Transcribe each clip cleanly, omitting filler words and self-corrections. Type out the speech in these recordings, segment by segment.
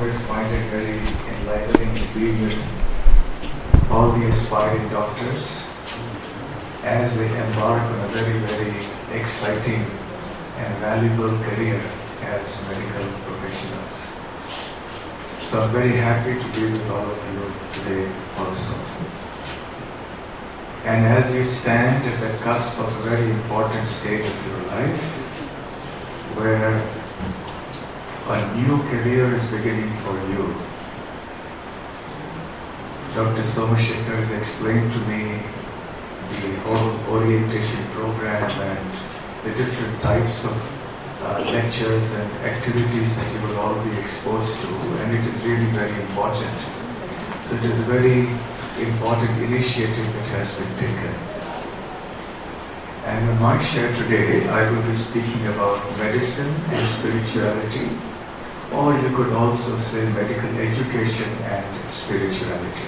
always find it very enlightening to be with all the aspiring doctors as they embark on a very, very exciting and valuable career as medical professionals. So I'm very happy to be with all of you today also. And as you stand at the cusp of a very important stage of your life, where a new career is beginning for you, Dr. Somashekar has explained to me the whole orientation program and the different types of lectures and activities that you will all be exposed to, and it is really very important. So it is a very important initiative that has been taken. And in my share today, I will be speaking about medicine and spirituality, or you could also say medical education and spirituality.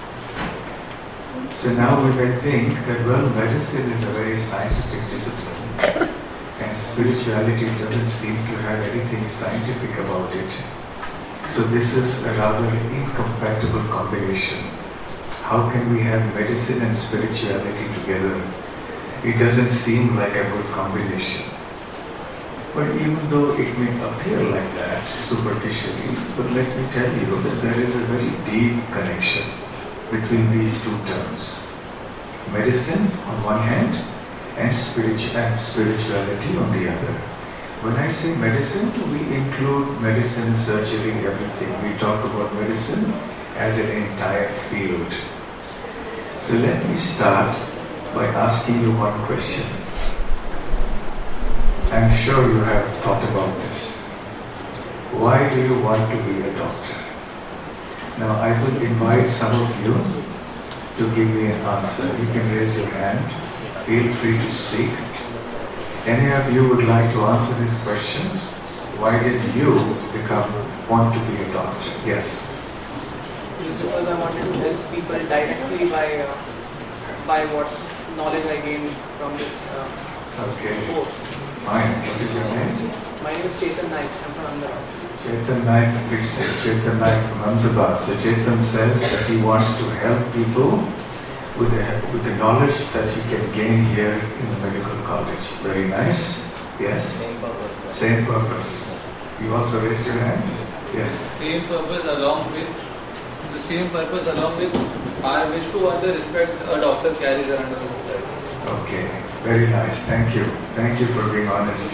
So now we may think that, well, medicine is a very scientific discipline, and spirituality doesn't seem to have anything scientific about it. So this is a rather incompatible combination. How can we have medicine and spirituality together? It doesn't seem like a good combination. But even though it may appear like that superficially, but let me tell you that there is a very deep connection between these two terms. Medicine on one hand and spirituality on the other. When I say medicine, we include medicine, surgery, everything. We talk about medicine as an entire field. So let me start by asking you one question. I'm sure you have thought about this. Why do you want to be a doctor? Now I will invite some of you to give me an answer. You can raise your hand. Feel free to speak. Any of you would like to answer this question? Why did you want to be a doctor? Yes. Because I wanted to help people directly by what knowledge I gained from this course. Fine. What is your name? My name is Chetan Naik. I'm from Ahmedabad. Chetan Naik, please say Chetan Naik from Ahmedabad. So Chetan says that he wants to help people with the knowledge that he can gain here in the medical college. Very nice. Yes? Same purpose. Same purpose. You also raised your hand? Yes. Same purpose along with I wish to earn the respect a doctor carries around the society. Okay. Very nice. Thank you. Thank you for being honest.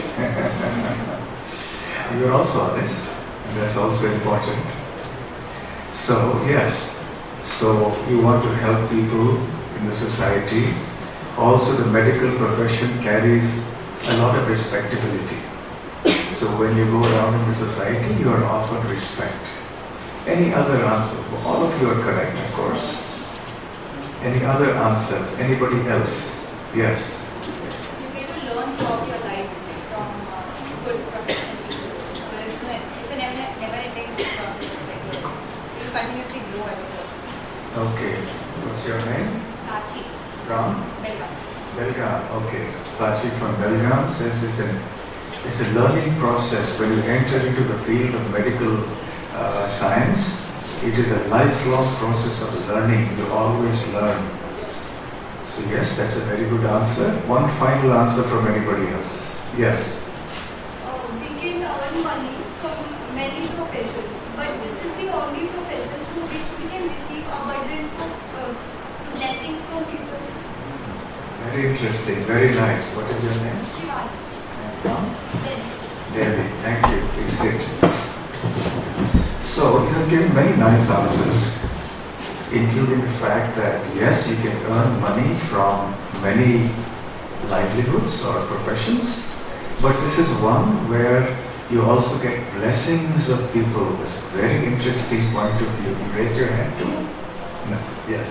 You are also honest, and that's also important. So, yes. So, you want to help people in the society. Also, the medical profession carries a lot of respectability. So, when you go around in the society, you are offered respect. Any other answer? All of you are correct, of course. Any other answers? Anybody else? Yes. You get to learn throughout your life from good professional people. So it's a never-ending process of like learning. You continuously grow as a person. Okay. What's your name? Sachi. From? Belgaum. Belgaum. Okay. So Sachi from Belgaum says it's a learning process. When you enter into the field of medical science, it is a lifelong process of learning. You always learn. So yes, that's a very good answer. One final answer from anybody else. Yes. We can earn money from many professions, but this is the only profession through which we can receive abundance of blessings from people. Very interesting. Very nice. What is your name? Shivani. From? Then, Delhi. Thank you. Please sit. So you have given very nice answers, including the fact that yes, you can earn money from many livelihoods or professions, but this is one where you also get blessings of people. That's a very interesting point of view. You raised your hand too? No. Yes.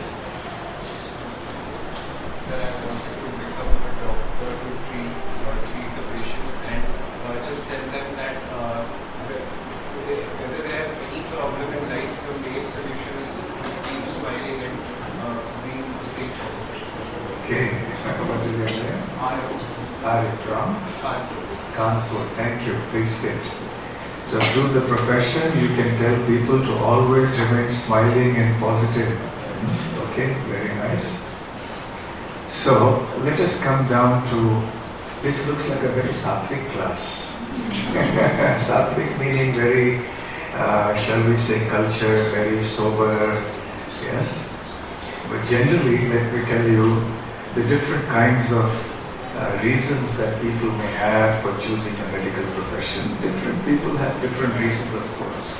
Sir, I wanted to become a doctor to treat the patients and just tell them that whether they have any problem in life, the main solution is to keep smiling and being stay positive. Okay. What is your name? Arif from? Kanpur. Kanpur. Thank you. Please sit. So through the profession, you can tell people to always remain smiling and positive. Okay, very nice. So let us come down to, this looks like a very Sattvic class. Sattvic meaning very, shall we say, cultured, very sober, yes. But generally, let me tell you the different kinds of reasons that people may have for choosing a medical profession. Different people have different reasons, of course.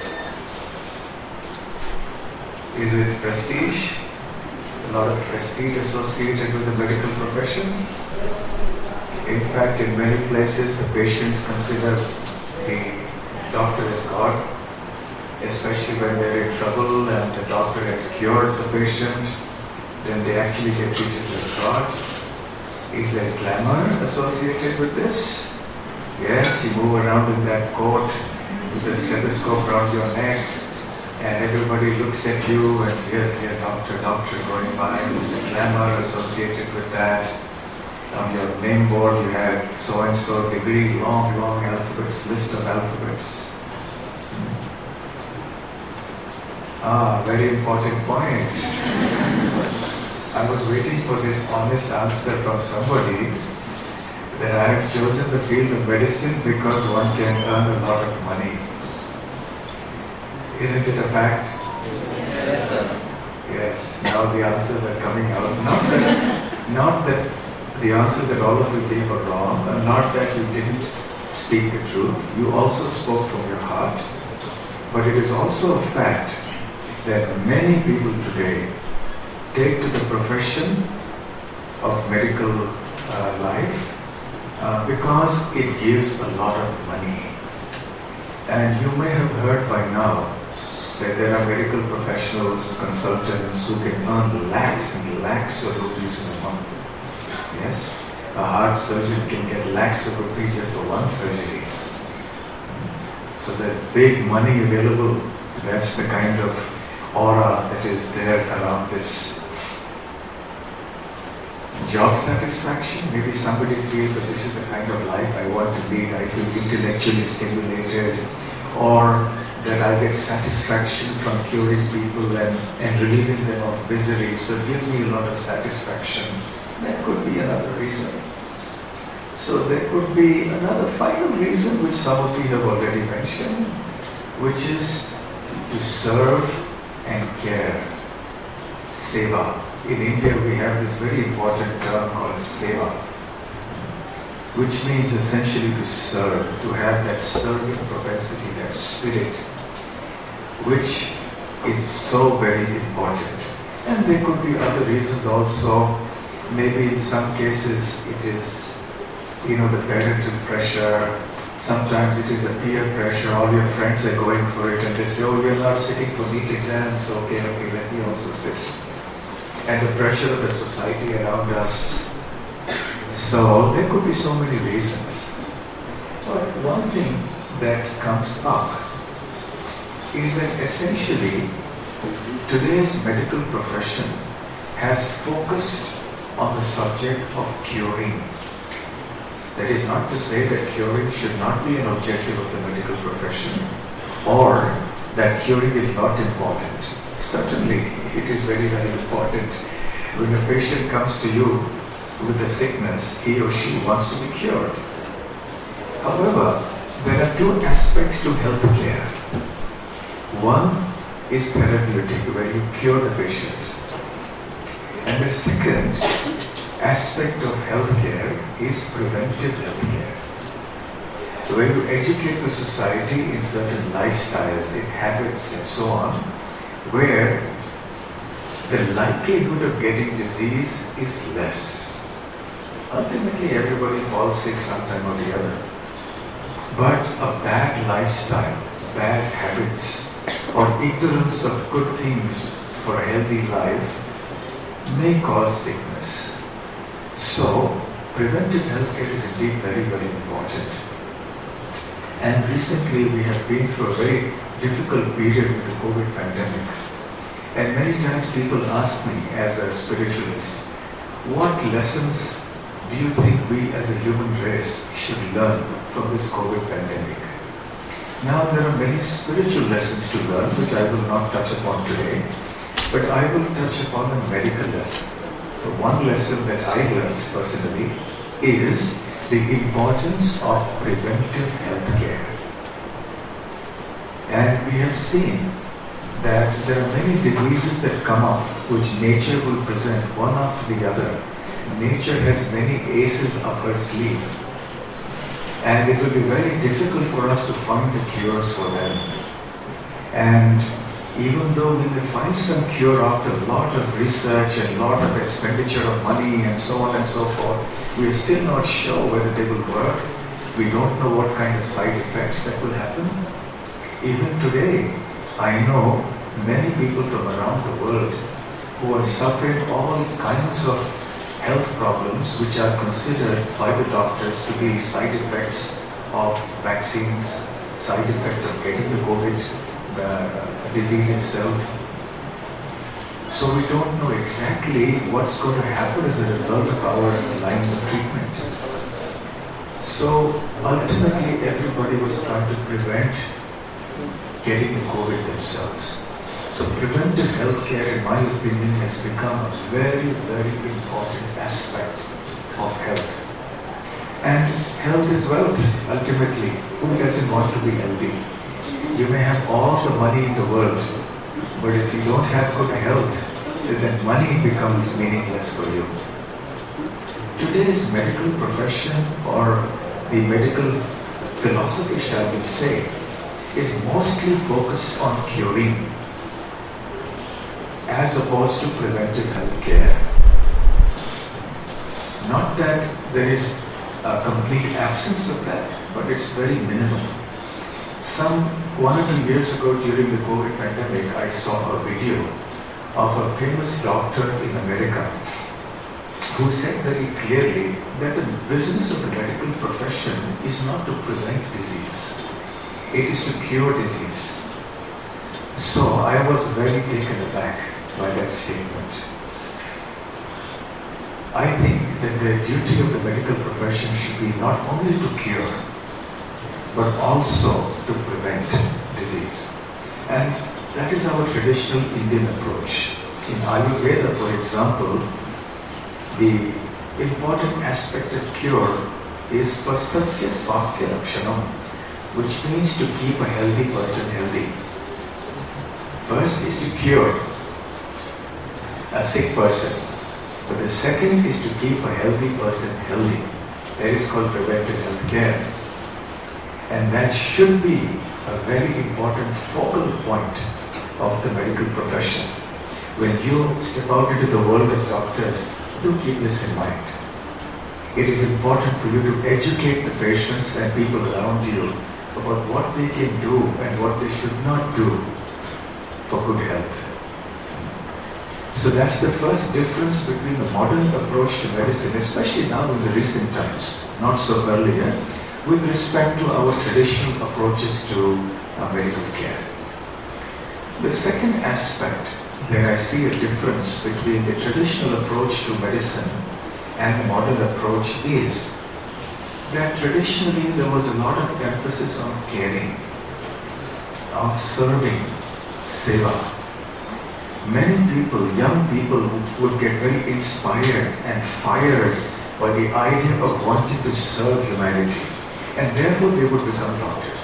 Is it prestige? A lot of prestige associated with the medical profession. In fact, in many places, the patients consider the doctor as God, especially when they're in trouble and the doctor has cured the patient, then they actually get treated like God. Is there glamour associated with this? Yes, you move around in that coat with a stethoscope around your neck, and everybody looks at you and yes, doctor going by. There's a glamour associated with that. On your name board you have so-and-so degrees, long alphabets, list of alphabets. Very important point. I was waiting for this honest answer from somebody that I have chosen the field of medicine because one can earn a lot of money. Isn't it a fact? Yes, sir. Yes, now the answers are coming out. Not that the answers that all of you gave are wrong, and not that you didn't speak the truth. You also spoke from your heart. But it is also a fact that many people today take to the profession of medical life because it gives a lot of money. And you may have heard by now that there are medical professionals, consultants who can earn lakhs and lakhs of rupees in a month. Yes, a heart surgeon can get lakhs of rupees just for one surgery. So there's big money available. That's the kind of aura that is there around this. Job satisfaction, maybe somebody feels that this is the kind of life I want to lead. I feel intellectually stimulated, or that I get satisfaction from curing people and relieving them of misery. So it gives me a lot of satisfaction. That could be another reason. So there could be another final reason which some of you have already mentioned, which is to serve and care. Seva. In India we have this very important term called seva, which means essentially to serve, to have that serving propensity, that spirit, which is so very important. And there could be other reasons also. Maybe in some cases it is, the parental pressure. Sometimes it is the peer pressure. All your friends are going for it and they say, oh, you're not sitting for NEET exams. Okay, let me also sit. And the pressure of the society around us. So there could be so many reasons. But one thing that comes up is that essentially today's medical profession has focused on the subject of curing. That is not to say that curing should not be an objective of the medical profession, or that curing is not important. Certainly, it is very, very important. When a patient comes to you with a sickness, he or she wants to be cured. However, there are two aspects to health care. One is therapeutic, where you cure the patient. And the second aspect of healthcare is preventive healthcare, where you educate the society in certain lifestyles, in habits and so on, where the likelihood of getting disease is less. Ultimately, everybody falls sick sometime or the other. But a bad lifestyle, bad habits, or ignorance of good things for a healthy life may cause sickness. So, preventive healthcare is indeed very, very important. And recently we have been through a very difficult period with the COVID pandemic. And many times people ask me as a spiritualist, what lessons do you think we as a human race should learn from this COVID pandemic? Now there are many spiritual lessons to learn, which I will not touch upon today, but I will touch upon a medical lesson. The one lesson that I learned personally is the importance of preventive health care. And we have seen that there are many diseases that come up which nature will present one after the other. Nature has many aces up her sleeve, and it will be very difficult for us to find the cures for them. And even though we may find some cure after a lot of research and a lot of expenditure of money and so on and so forth, we are still not sure whether they will work. We don't know what kind of side effects that will happen. Even today, I know many people from around the world who are suffering all kinds of health problems which are considered by the doctors to be side effects of vaccines, side effect of getting the COVID disease itself. So we don't know exactly what's going to happen as a result of our lines of treatment. So ultimately everybody was trying to prevent getting the COVID themselves. So preventive healthcare, in my opinion, has become a very, very important aspect of health. And health is wealth, ultimately. Who doesn't want to be healthy? You may have all the money in the world, but if you don't have good health, then money becomes meaningless for you. Today's medical profession, or the medical philosophy, shall we say, is mostly focused on curing as opposed to preventive health care. Not that there is a complete absence of that, but it's very minimal. Some 1 or 2 years ago during the COVID pandemic, I saw a video of a famous doctor in America who said very clearly that the business of the medical profession is not to prevent disease, it is to cure disease. So I was very taken aback by that statement. I think that the duty of the medical profession should be not only to cure, but also to prevent disease. And that is our traditional Indian approach. In Ayurveda, for example, the important aspect of cure is swasthasya swasthya lakshanam, which means to keep a healthy person healthy. First is to cure a sick person, but the second is to keep a healthy person healthy. That is called preventive health care. And that should be a very important focal point of the medical profession. When you step out into the world as doctors, do keep this in mind. It is important for you to educate the patients and people around you about what they can do and what they should not do for good health. So that's the first difference between the modern approach to medicine, especially now in the recent times, not so earlier, with respect to our traditional approaches to medical care. The second aspect where I see a difference between the traditional approach to medicine and the modern approach is that traditionally there was a lot of emphasis on caring, on serving, seva. Many people, young people, would get very inspired and fired by the idea of wanting to serve humanity, and therefore they would become doctors.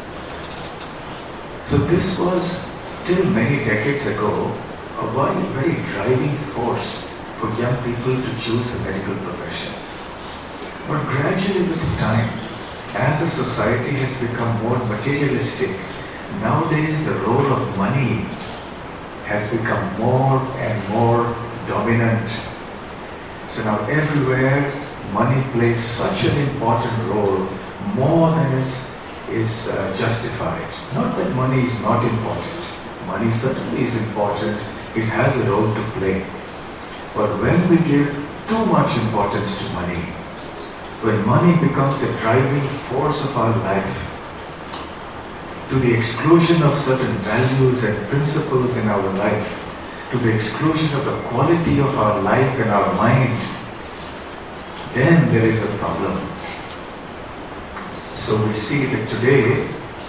So this was, till many decades ago, a very driving force for young people to choose the medical profession. But gradually with time, as the society has become more materialistic, nowadays the role of money has become more and more dominant. So now everywhere money plays such an important role, more than is justified. Not that money is not important. Money certainly is important. It has a role to play. But when we give too much importance to money, when money becomes the driving force of our life, to the exclusion of certain values and principles in our life, to the exclusion of the quality of our life and our mind, then there is a problem. So we see that today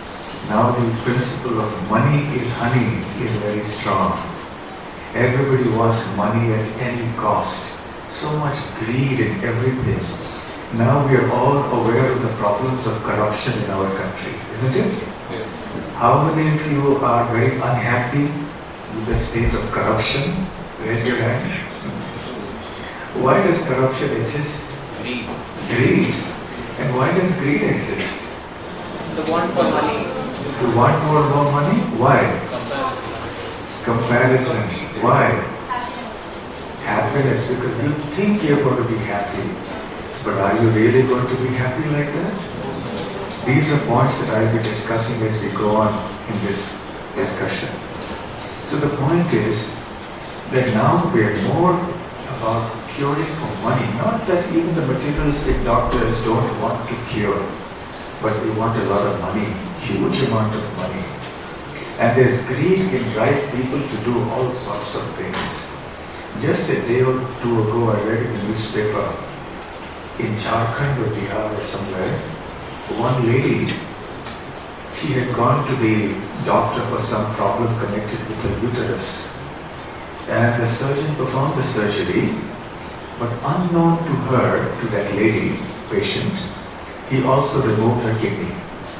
Now the principle of money is honey is very strong. Everybody wants money at any cost. So much greed in everything. Now we are all aware of the problems of corruption in our country, isn't it? Yes. How many of you are very unhappy with the state of corruption? Raise your hand. Why does corruption exist? Greed. Greed. And why does greed exist? The want for money. To want more and more money? Why? Comparison. Why? Happiness. Happiness, because you think you're going to be happy. But are you really going to be happy like that? These are points that I'll be discussing as we go on in this discussion. So the point is that now we are more about curing for money. Not that even the materialistic doctors don't want to cure, but they want a lot of money, huge amount of money. And there's greed can drive people to do all sorts of things. Just a day or two ago, I read in the newspaper in Jharkhand or Bihar or somewhere, one lady, she had gone to the doctor for some problem connected with her uterus. And the surgeon performed the surgery, but unknown to her, to that lady, patient, he also removed her kidney.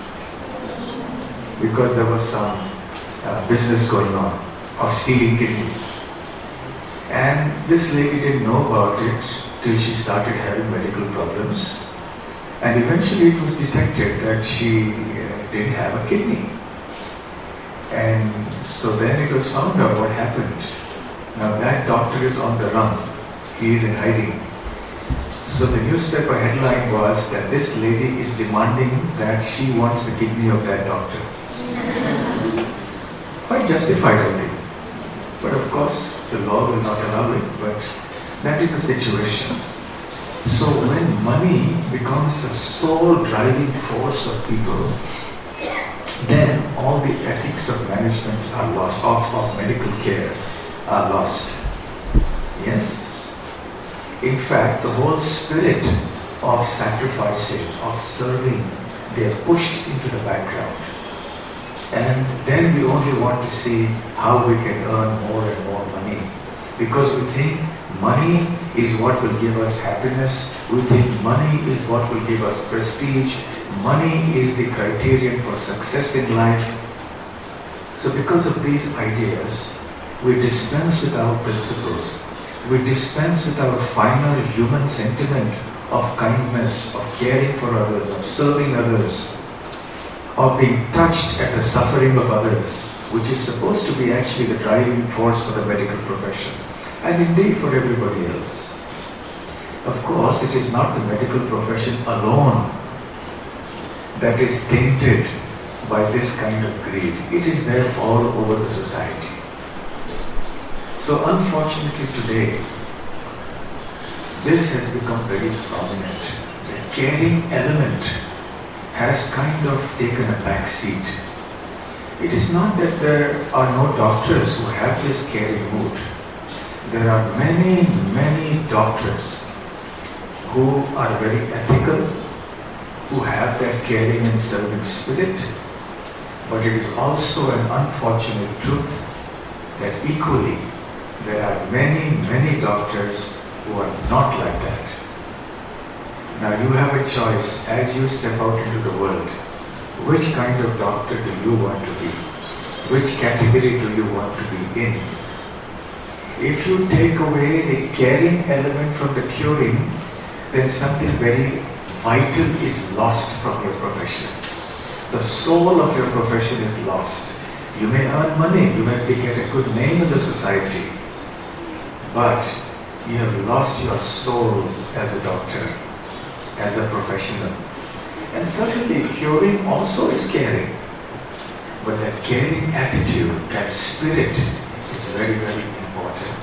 Because there was some business going on of stealing kidneys. And this lady didn't know about it till she started having medical problems. And eventually it was detected that she didn't have a kidney. And so then it was found out what happened. Now that doctor is on the run. He is in hiding. So the newspaper headline was that this lady is demanding that she wants the kidney of that doctor. Quite justified, I think. But of course, the law will not allow it, but that is the situation. So when money becomes the sole driving force of people, then all the ethics of management are lost, of medical care are lost. Yes? In fact, the whole spirit of sacrificing, of serving, they are pushed into the background. And then we only want to see how we can earn more and more money. Because we think money is what will give us happiness. We think money is what will give us prestige. Money is the criterion for success in life. So because of these ideas, we dispense with our principles. We dispense with our finer human sentiment of kindness, of caring for others, of serving others, of being touched at the suffering of others, which is supposed to be actually the driving force for the medical profession, and indeed for everybody else. Of course, it is not the medical profession alone that is tainted by this kind of greed. It is there all over the society. So unfortunately today, this has become very prominent. The caring element has kind of taken a back seat. It is not that there are no doctors who have this caring mood. There are many, many doctors who are very ethical, who have that caring and serving spirit, but it is also an unfortunate truth that equally there are many, many doctors who are not like that. Now you have a choice as you step out into the world. Which kind of doctor do you want to be? Which category do you want to be in? If you take away the caring element from the curing, then something very vital is lost from your profession. The soul of your profession is lost. You may earn money, you may get a good name in the society, but you have lost your soul as a doctor, as a professional. And certainly curing also is caring. But that caring attitude, that spirit is very, very important.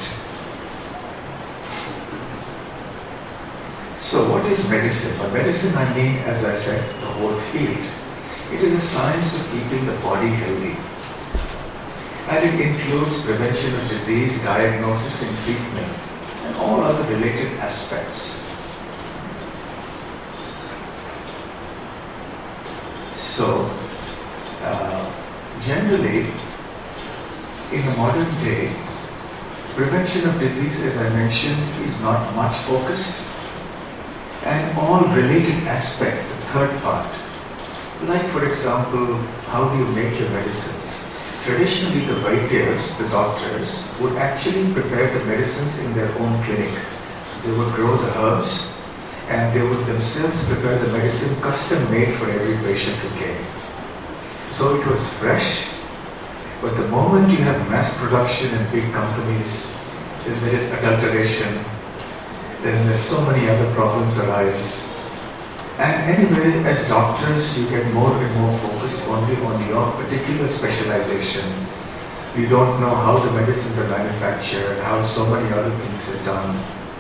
So what is medicine? By medicine I mean, as I said, the whole field. It is a science of keeping the body healthy. And it includes prevention of disease, diagnosis and treatment, and all other related aspects. So, generally, in the modern day, prevention of disease, as I mentioned, is not much focused. And all related aspects, the third part, like for example, how do you make your medicines? Traditionally, the Vaidyas, the doctors, would actually prepare the medicines in their own clinic. They would grow the herbs and they would themselves prepare the medicine custom made for every patient who came. So it was fresh, but the moment you have mass production in big companies, then there is adulteration, then there's so many other problems arise. And anyway, as doctors, you get more and more focused only on your particular specialization. You don't know how the medicines are manufactured, how so many other things are done.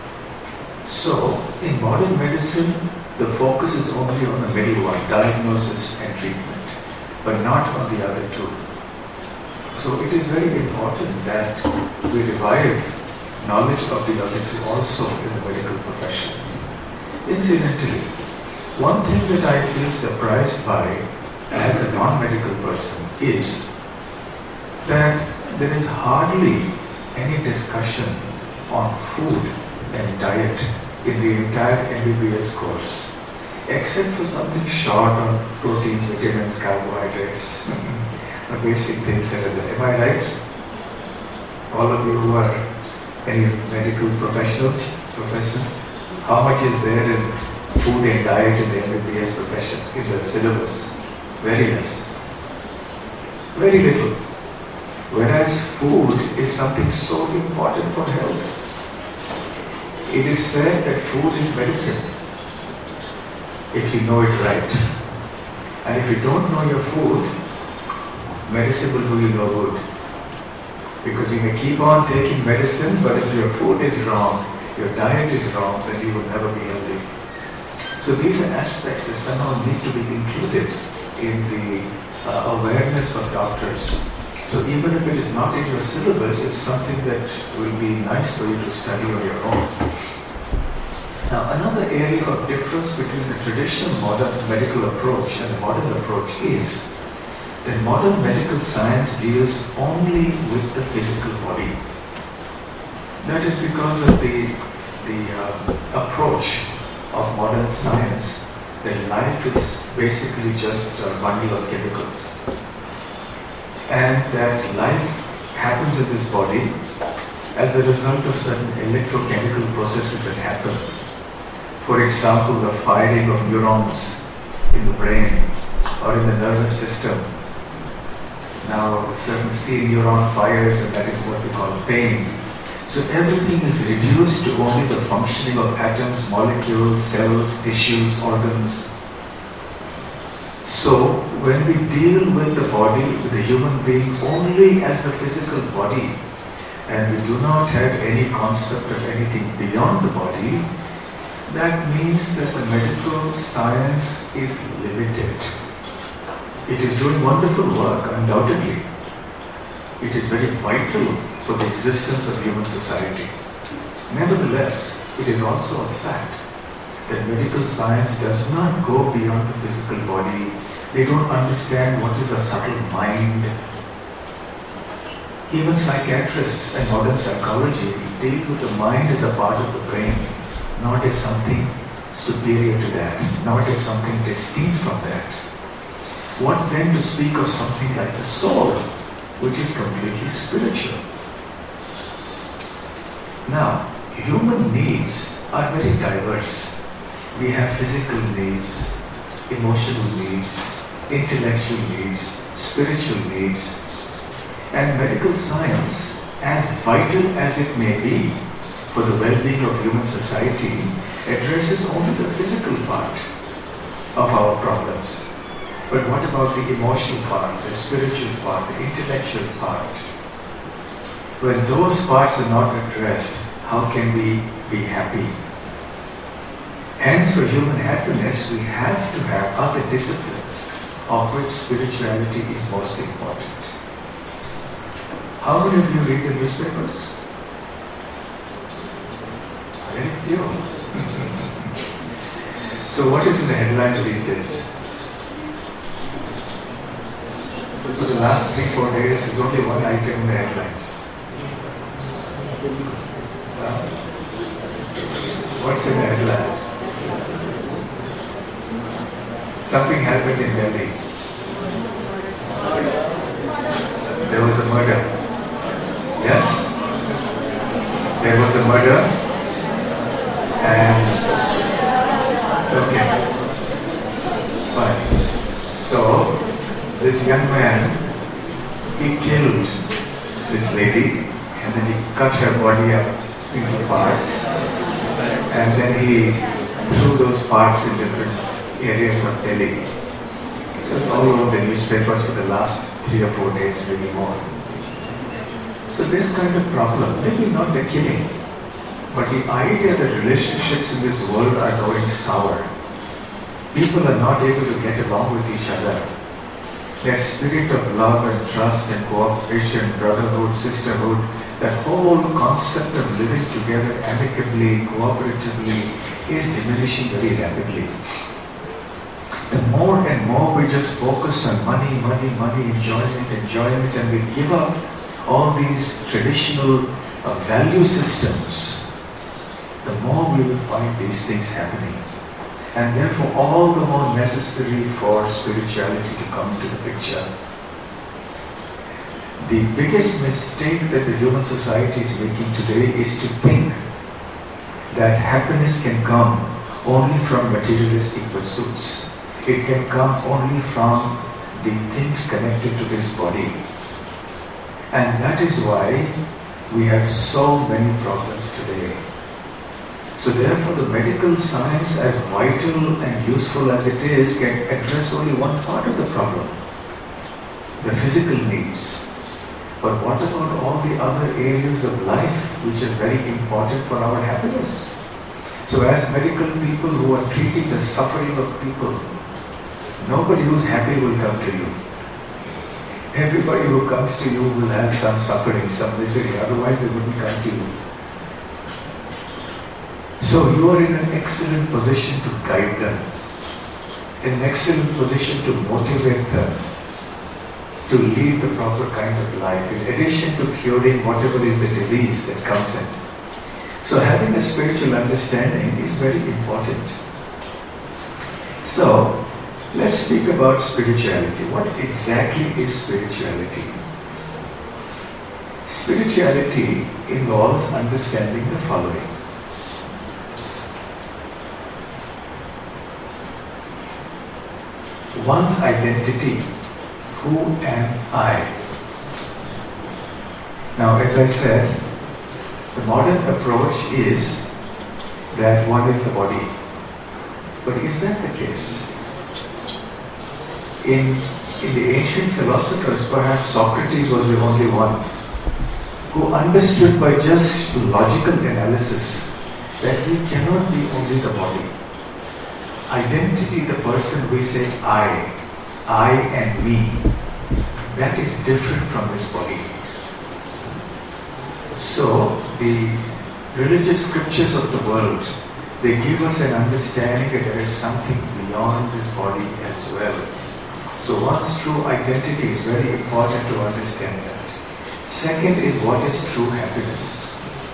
So, in modern medicine, the focus is only on the middle one, diagnosis and treatment, but not on the other two. So it is very important that we revive knowledge of the other two also in the medical profession. Incidentally, one thing that I feel surprised by as a non-medical person is that there is hardly any discussion on food and diet in the entire MBBS course, except for something short on proteins, vitamins, carbohydrates, the basic things that are there. Am I right? All of you who are any medical professionals, professors, how much is there in food and diet in the MBBS profession, in the syllabus? Very less. Very little. Whereas food is something so important for health. It is said that food is medicine, if you know it right. And if you don't know your food, medicine will do you no good. Because you may keep on taking medicine, but if your food is wrong, your diet is wrong, then you will never be healthy. So these are aspects that somehow need to be included in the awareness of doctors. So even if it is not in your syllabus, it's something that will be nice for you to study on your own. Now another area of difference between the traditional modern medical approach and the modern approach is that modern medical science deals only with the physical body. That is because of the approach of modern science, that life is basically just a bundle of chemicals. And that life happens in this body as a result of certain electrochemical processes that happen. For example, the firing of neurons in the brain or in the nervous system. Now, certain C neuron fires, and that is what we call pain. So everything is reduced to only the functioning of atoms, molecules, cells, tissues, organs. So when we deal with the body, with the human being only as the physical body, and we do not have any concept of anything beyond the body, that means that the medical science is limited. It is doing wonderful work, undoubtedly. It is very vital for the existence of human society. Nevertheless, it is also a fact that medical science does not go beyond the physical body. They don't understand what is a subtle mind. Even psychiatrists and modern psychology deal with the mind as a part of the brain, not as something superior to that, not as something distinct from that. What then to speak of something like the soul, which is completely spiritual? Now, human needs are very diverse. We have physical needs, emotional needs, intellectual needs, spiritual needs. And medical science, as vital as it may be for the well-being of human society, addresses only the physical part of our problems. But what about the emotional part, the spiritual part, the intellectual part? When those parts are not addressed, how can we be happy? Hence, for human happiness, we have to have other disciplines, of which spirituality is most important. How many of you read the newspapers? Very few. So what is in the headlines these days? for the last 3-4 days is only one item in the headlines. What's in the headlines? Something happened in Delhi. There was a murder. Yes? There was a murder. And okay. Fine. So this young man, he killed this lady and then he cut her body up into parts and then he threw those parts in different areas of Delhi. So it's all over the newspapers for the last 3 or 4 days, maybe more. So this kind of problem, maybe not the killing, but the idea that relationships in this world are going sour. People are not able to get along with each other. Their spirit of love and trust and cooperation, brotherhood, sisterhood, that whole concept of living together amicably, cooperatively is diminishing very rapidly. The more and more we just focus on money, enjoyment, and we give up all these traditional value systems, the more we will find these things happening. And therefore all the more necessary for spirituality to come to the picture. The biggest mistake that the human society is making today is to think that happiness can come only from materialistic pursuits. It can come only from the things connected to this body. And that is why we have so many problems today. So therefore the medical science, as vital and useful as it is, can address only one part of the problem, the physical needs. But what about all the other areas of life which are very important for our happiness? So as medical people who are treating the suffering of people, nobody who's happy will come to you. Everybody who comes to you will have some suffering, some misery, otherwise they wouldn't come to you. So you are in an excellent position to guide them, in an excellent position to motivate them, to lead the proper kind of life, in addition to curing whatever is the disease that comes in. So having a spiritual understanding is very important. So, let's speak about spirituality. What exactly is spirituality? Spirituality involves understanding the following. One's identity. Who am I? Now, as I said, the modern approach is that one is the body. But is that the case? In the ancient philosophers, perhaps Socrates was the only one who understood by just logical analysis that we cannot be only the body. Identity, the person we say I and me, that is different from this body. So the religious scriptures of the world, they give us an understanding that there is something beyond this body as well. So one's true identity is very important to understand that. Second is, what is true happiness?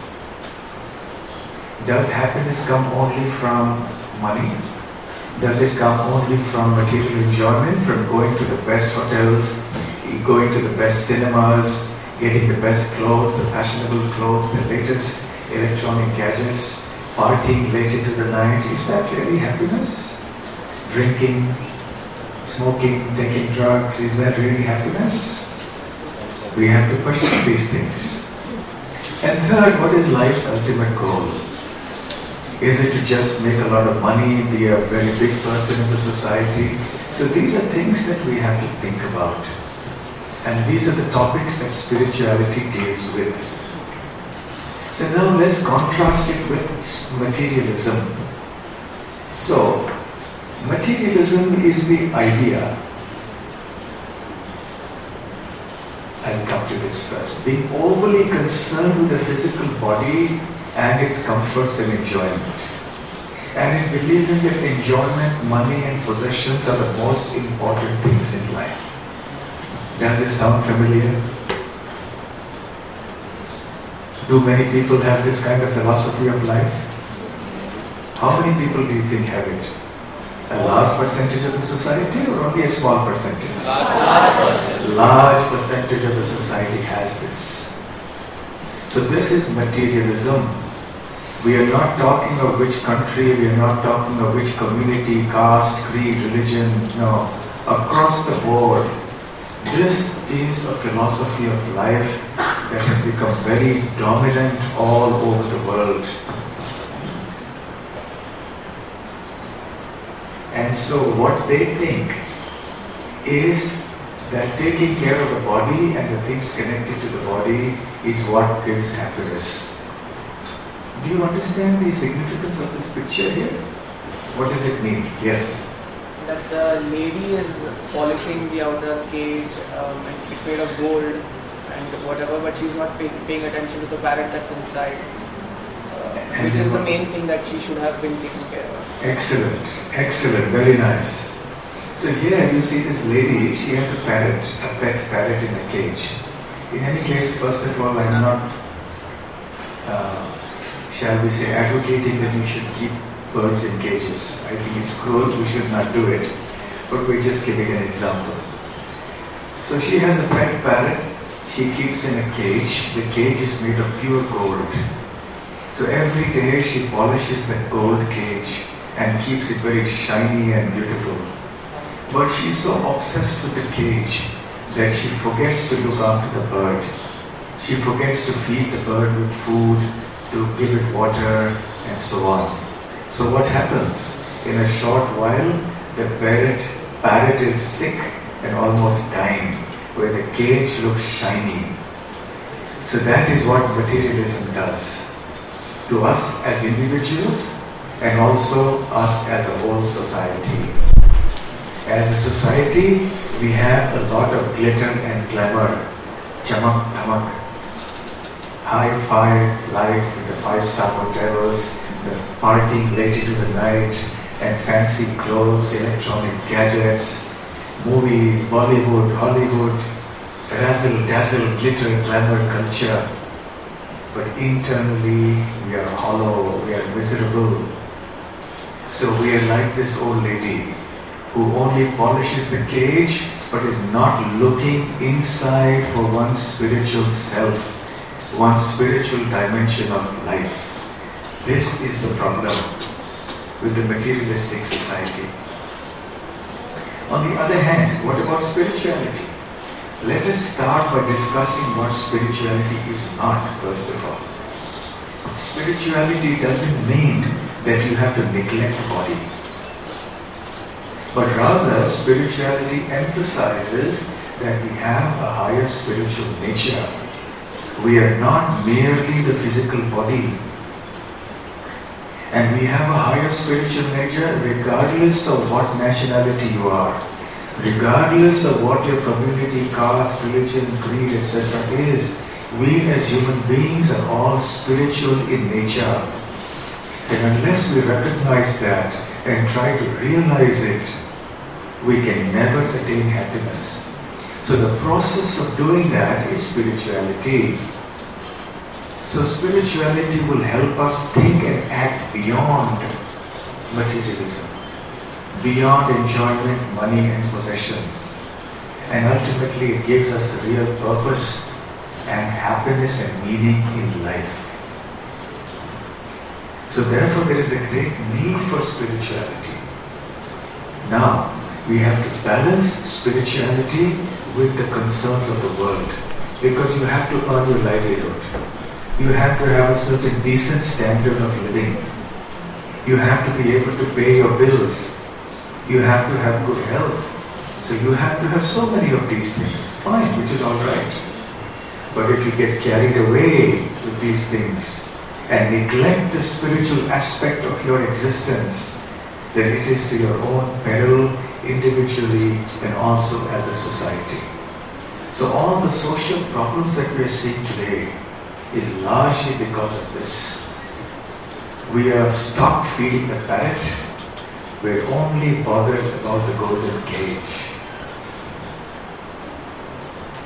Does happiness come only from money? Does it come only from material enjoyment, from going to the best hotels, going to the best cinemas, getting the best clothes, the fashionable clothes, the latest electronic gadgets, partying late into the night? Is that really happiness? Drinking, smoking, taking drugs, is that really happiness? We have to question these things. And third, what is life's ultimate goal? Is it to just make a lot of money, be a very big person in the society? So these are things that we have to think about. And these are the topics that spirituality deals with. So now let's contrast it with materialism. So, materialism is the idea, I'll come to this first, being overly concerned with the physical body and its comforts and enjoyment. And in believing that enjoyment, money and possessions are the most important things in life. Does this sound familiar? Do many people have this kind of philosophy of life? How many people do you think have it? A large percentage of the society or only a small percentage? Large percentage of the society has this. So this is materialism. We are not talking of which country, we are not talking of which community, caste, creed, religion, no. Across the board, this is a philosophy of life that has become very dominant all over the world. And so what they think is that taking care of the body and the things connected to the body is what gives happiness. Do you understand the significance of this picture here? What does it mean? Yes. That the lady is polishing the outer cage, and it's made of gold and whatever, but she's not paying attention to the parrot that's inside, which is the main thing that she should have been taking care of. Excellent, excellent, very nice. So here you see this lady, she has a parrot, a pet parrot in a cage. In any case, first of all, I'm not, shall we say, advocating that you should keep birds in cages. I think it's cruel, we should not do it. But we're just giving an example. So she has a pet parrot, she keeps in a cage. The cage is made of pure gold. So every day she polishes that gold cage and keeps it very shiny and beautiful. But she's so obsessed with the cage that she forgets to look after the bird. She forgets to feed the bird with food, to give it water, and so on. So what happens? In a short while, the parrot is sick and almost dying, where the cage looks shiny. So that is what materialism does to us as individuals and also us as a whole society. As a society, we have a lot of glitter and glamour, chamak dhamak, high-fi life with the five-star hotels, the partying late into the night, and fancy clothes, electronic gadgets, movies, Bollywood, Hollywood, razzle, dazzle, glitter, glamour culture. But internally, we are hollow, we are miserable. So we are like this old lady who only polishes the cage but is not looking inside for one's spiritual self, one's spiritual dimension of life. This is the problem with the materialistic society. On the other hand, what about spirituality? Let us start by discussing what spirituality is not, first of all. Spirituality doesn't mean that you have to neglect the body. But rather, spirituality emphasizes that we have a higher spiritual nature. We are not merely the physical body. And we have a higher spiritual nature regardless of what nationality you are, regardless of what your community, caste, religion, creed, etc. is. We as human beings are all spiritual in nature. And unless we recognize that and try to realize it, we can never attain happiness. So the process of doing that is spirituality. So spirituality will help us think and act beyond materialism, beyond enjoyment, money and possessions. And ultimately it gives us the real purpose and happiness and meaning in life. So therefore there is a great need for spirituality. Now, we have to balance spirituality with the concerns of the world, because you have to earn your livelihood. You have to have a certain decent standard of living. You have to be able to pay your bills. You have to have good health. So you have to have so many of these things. Fine, which is all right. But if you get carried away with these things and neglect the spiritual aspect of your existence, then it is to your own peril, individually and also as a society. So all the social problems that we are seeing today is largely because of this. We have stopped feeding the parrot. We're only bothered about the golden cage.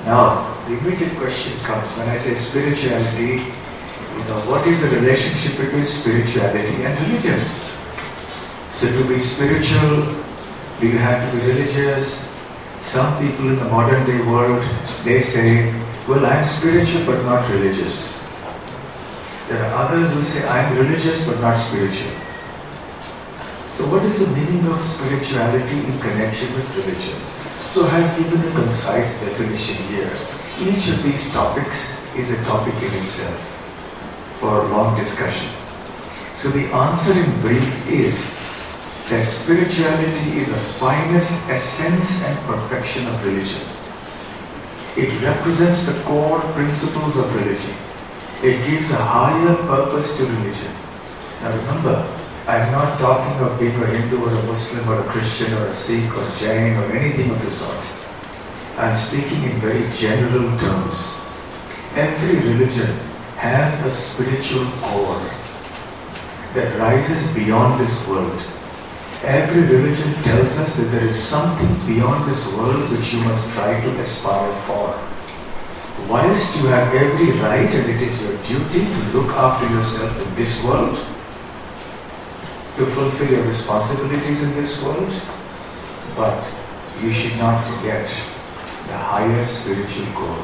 Now, the immediate question comes when I say spirituality, what is the relationship between spirituality and religion? So to be spiritual, do you have to be religious? Some people in the modern day world, they say, well, I'm spiritual but not religious. There are others who say, I'm religious but not spiritual. So what is the meaning of spirituality in connection with religion? So I have given a concise definition here. Each of these topics is a topic in itself for a long discussion. So the answer in brief is that spirituality is the finest essence and perfection of religion. It represents the core principles of religion. It gives a higher purpose to religion. Now remember, I'm not talking of being a Hindu or a Muslim or a Christian or a Sikh or Jain or anything of the sort. I'm speaking in very general terms. Every religion has a spiritual core that rises beyond this world. Every religion tells us that there is something beyond this world which you must try to aspire for. Whilst you have every right and it is your duty to look after yourself in this world, to fulfill your responsibilities in this world, but you should not forget the higher spiritual goal.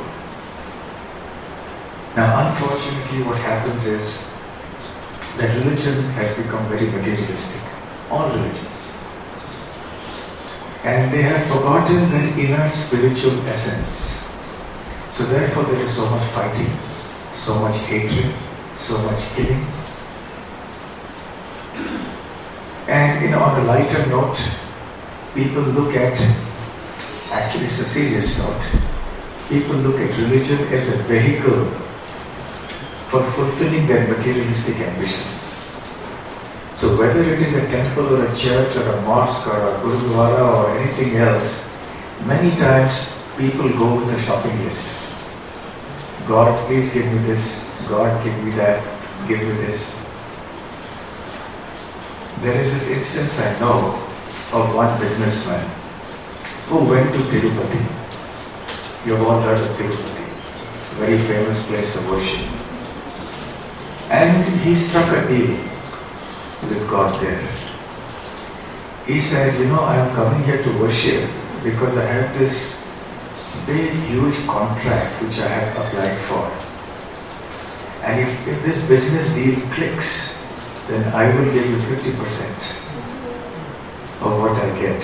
Now unfortunately what happens is that religion has become very materialistic, all religions. And they have forgotten that inner spiritual essence. So therefore there is so much fighting, so much hatred, so much killing. And on a lighter note, people look at, actually it's a serious note, people look at religion as a vehicle for fulfilling their materialistic ambitions. So whether it is a temple or a church or a mosque or a gurudwara or anything else, many times people go with a shopping list. God, please give me this. God, give me that. Give me this. There is this instance I know of one businessman who went to Tirupati. You have all heard of Tirupati, very famous place of worship. And he struck a deal with God there. He said, I am coming here to worship because I have this big, huge contract which I have applied for. And if this business deal clicks, then I will give you 50% of what I get.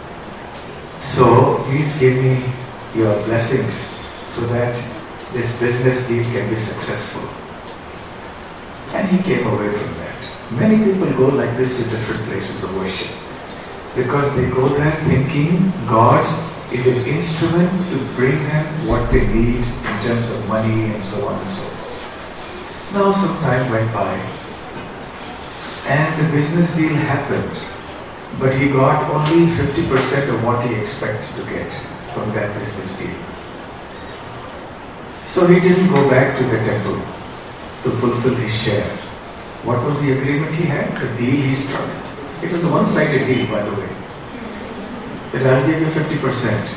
So please give me your blessings so that this business deal can be successful. And he came away from that. Many people go like this to different places of worship because they go there thinking God is an instrument to bring them what they need in terms of money and so on and so forth. Now some time went by and the business deal happened, but he got only 50% of what he expected to get from that business deal. So he didn't go back to the temple to fulfill his share. What was the agreement he had? The deal he struck. It was a one-sided deal, by the way. That I'll give you 50%.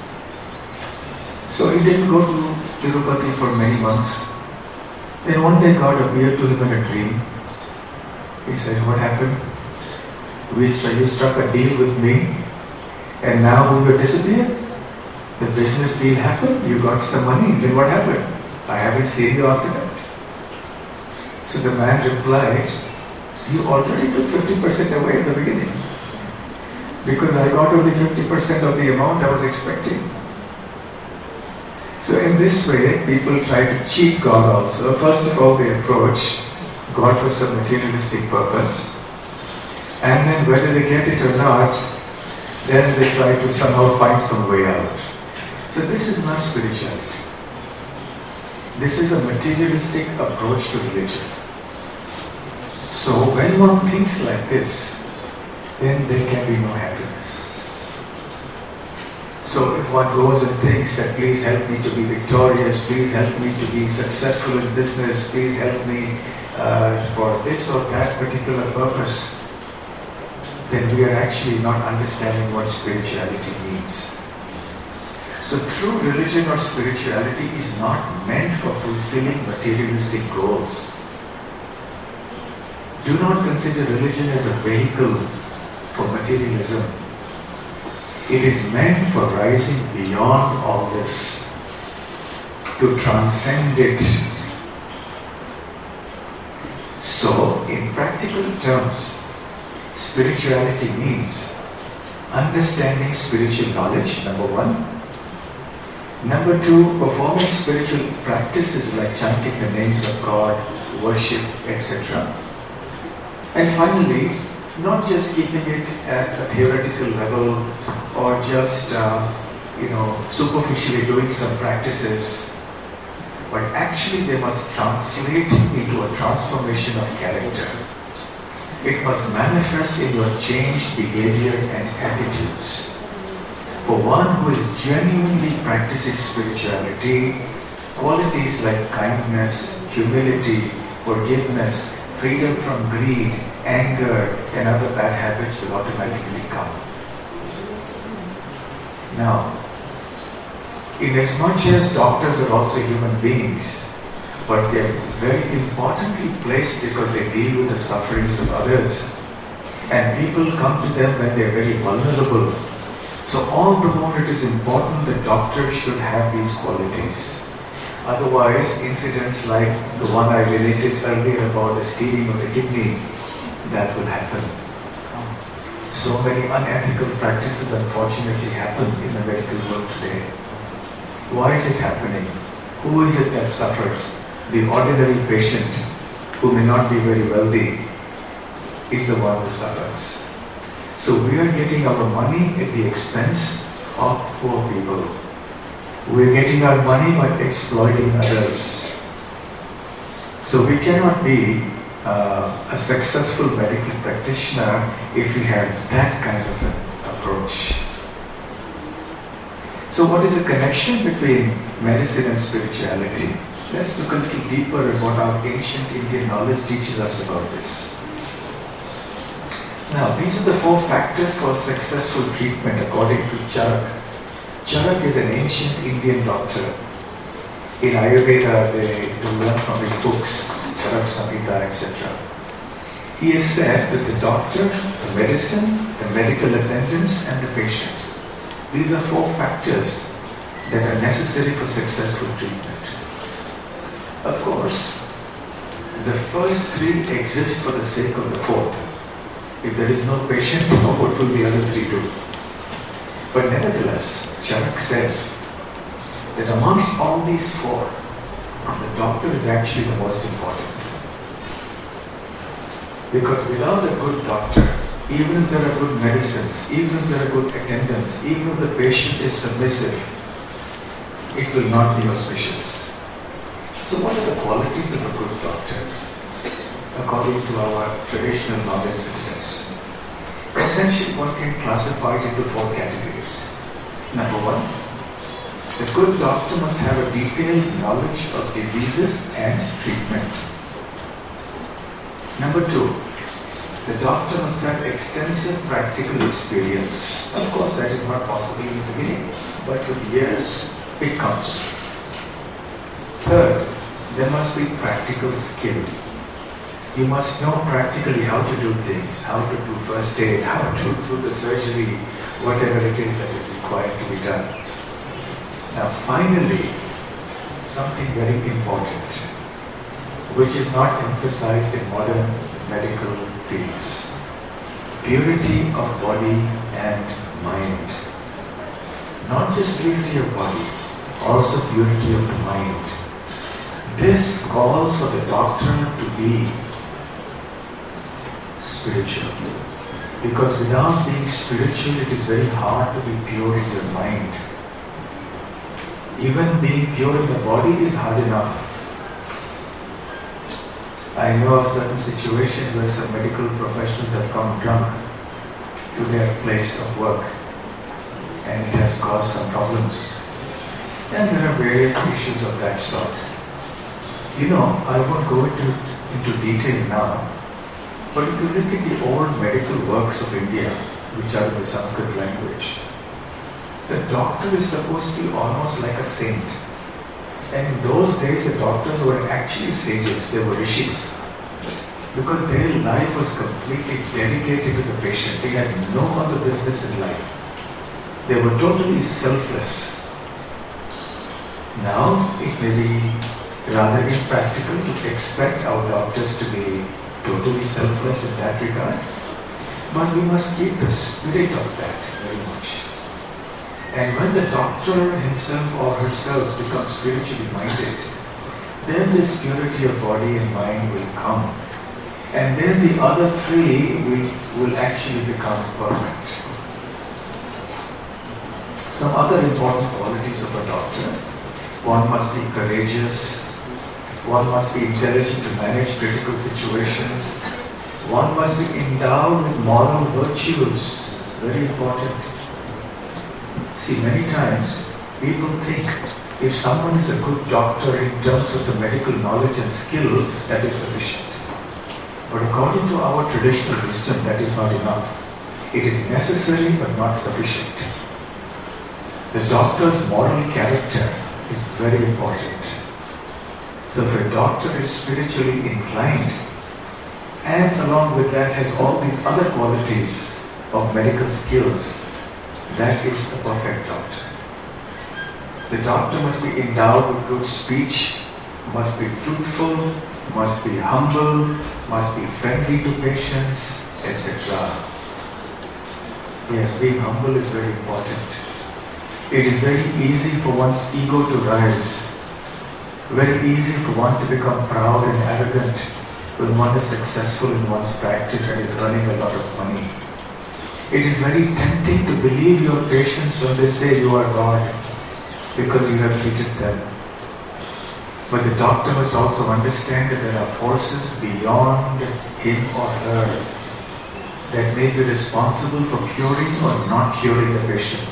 So he didn't go to Tirupati for many months. Then one day God appeared to him in a dream. He said, what happened? You struck a deal with me and now we will disappear? The business deal happened, you got some money, then what happened? I haven't seen you after that. So the man replied, you already took 50% away at the beginning because I got only 50% of the amount I was expecting. So in this way, people try to cheat God also. First of all, they approach God for some materialistic purpose. And then whether they get it or not, then they try to somehow find some way out. So this is not spirituality. This is a materialistic approach to religion. So when one thinks like this, then there can be no happiness. So if one goes and thinks that please help me to be victorious, please help me to be successful in business, please help me for this or that particular purpose, then we are actually not understanding what spirituality means. So true religion or spirituality is not meant for fulfilling materialistic goals. Do not consider religion as a vehicle for materialism. It is meant for rising beyond all this, to transcend it. So, in practical terms, spirituality means understanding spiritual knowledge, number one. Number two, performing spiritual practices like chanting the names of God, worship, etc. And finally, not just keeping it at a theoretical level or just, superficially doing some practices, but actually they must translate into a transformation of character. It must manifest in your changed behavior and attitudes. For one who is genuinely practicing spirituality, qualities like kindness, humility, forgiveness, freedom from greed, anger, and other bad habits will automatically come. Now, inasmuch as doctors are also human beings, but they are very importantly placed because they deal with the sufferings of others, and people come to them when they are very vulnerable. So all the more it is important that doctors should have these qualities. Otherwise, incidents like the one I related earlier about the stealing of the kidney, that will happen. So many unethical practices unfortunately happen in the medical world today. Why is it happening? Who is it that suffers? The ordinary patient who may not be very wealthy is the one who suffers. So we are getting our money at the expense of poor people. We are getting our money by exploiting others. So we cannot be a successful medical practitioner if we have that kind of an approach. So what is the connection between medicine and spirituality? Let's look a little deeper at what our ancient Indian knowledge teaches us about this. Now, these are the 4 factors for successful treatment according to Charak. Charak is an ancient Indian doctor. In Ayurveda, they learn from his books, Charak Samhita, etc. He has said that the doctor, the medicine, the medical attendants, and the patient, these are 4 factors that are necessary for successful treatment. Of course, the first 3 exist for the sake of the 4th. If there is no patient, what will the other 3 do? But nevertheless, Charak says that amongst all these 4, the doctor is actually the most important. Because without a good doctor, even if there are good medicines, even if there are good attendants, even if the patient is submissive, it will not be auspicious. So what are the qualities of a good doctor according to our traditional knowledge systems? Essentially, one can classify it into 4 categories. Number 1, the good doctor must have a detailed knowledge of diseases and treatment. Number 2, the doctor must have extensive practical experience. Of course, that is not possible in the beginning, but with years, it comes. Third, there must be practical skill. You must know practically how to do things, how to do first aid, how to do the surgery, whatever it is that is required to be done. Now finally, something very important, which is not emphasized in modern medical fields. Purity of body and mind. Not just purity of body, also purity of the mind. This calls for the doctor to be spiritual. Because without being spiritual, it is very hard to be pure in your mind. Even being pure in the body is hard enough. I know of certain situations where some medical professionals have come drunk to their place of work, and it has caused some problems. And there are various issues of that sort. You know, I won't go into detail now, but if you look at the old medical works of India, which are in the Sanskrit language, The doctor is supposed to be almost like a saint. And in those days, the doctors were actually sages, they were rishis. Because their life was completely dedicated to the patient. They had no other business in life. They were totally selfless. Now, it may be rather impractical to expect our doctors to be totally selfless in that regard. But we must keep the spirit of that very much. And when the doctor himself or herself becomes spiritually minded, then this purity of body and mind will come. And then the other three will actually become perfect. Some other important qualities of a doctor. One must be courageous. One must be intelligent to manage critical situations. One must be endowed with moral virtues. Very important. See, many times people think if someone is a good doctor in terms of the medical knowledge and skill, that is sufficient. But according to our traditional wisdom, that is not enough. It is necessary but not sufficient. The doctor's moral character is very important. So if a doctor is spiritually inclined and along with that has all these other qualities of medical skills, that is a perfect doctor. The doctor must be endowed with good speech, must be truthful, must be humble, must be friendly to patients, etc. Yes, being humble is very important. It is very easy for one's ego to rise. Very easy for one to become proud and arrogant when one is successful in one's practice and is earning a lot of money. It is very tempting to believe your patients when they say you are God because you have treated them. But the doctor must also understand that there are forces beyond him or her that may be responsible for curing or not curing the patient.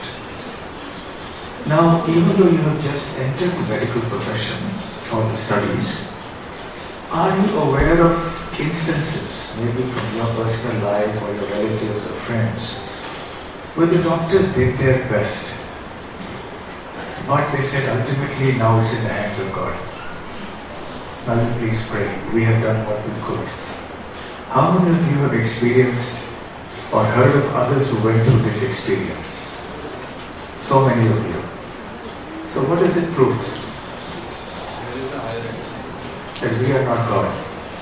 Now, even though you have just entered the medical profession or the studies, are you aware of instances, maybe from your personal life or your relatives or friends, where the doctors did their best, but they said ultimately now it's in the hands of God. Now you please pray. We have done what we could. How many of you have experienced or heard of others who went through this experience? So many of you. So what does it prove? There is a higher end. That we are not God.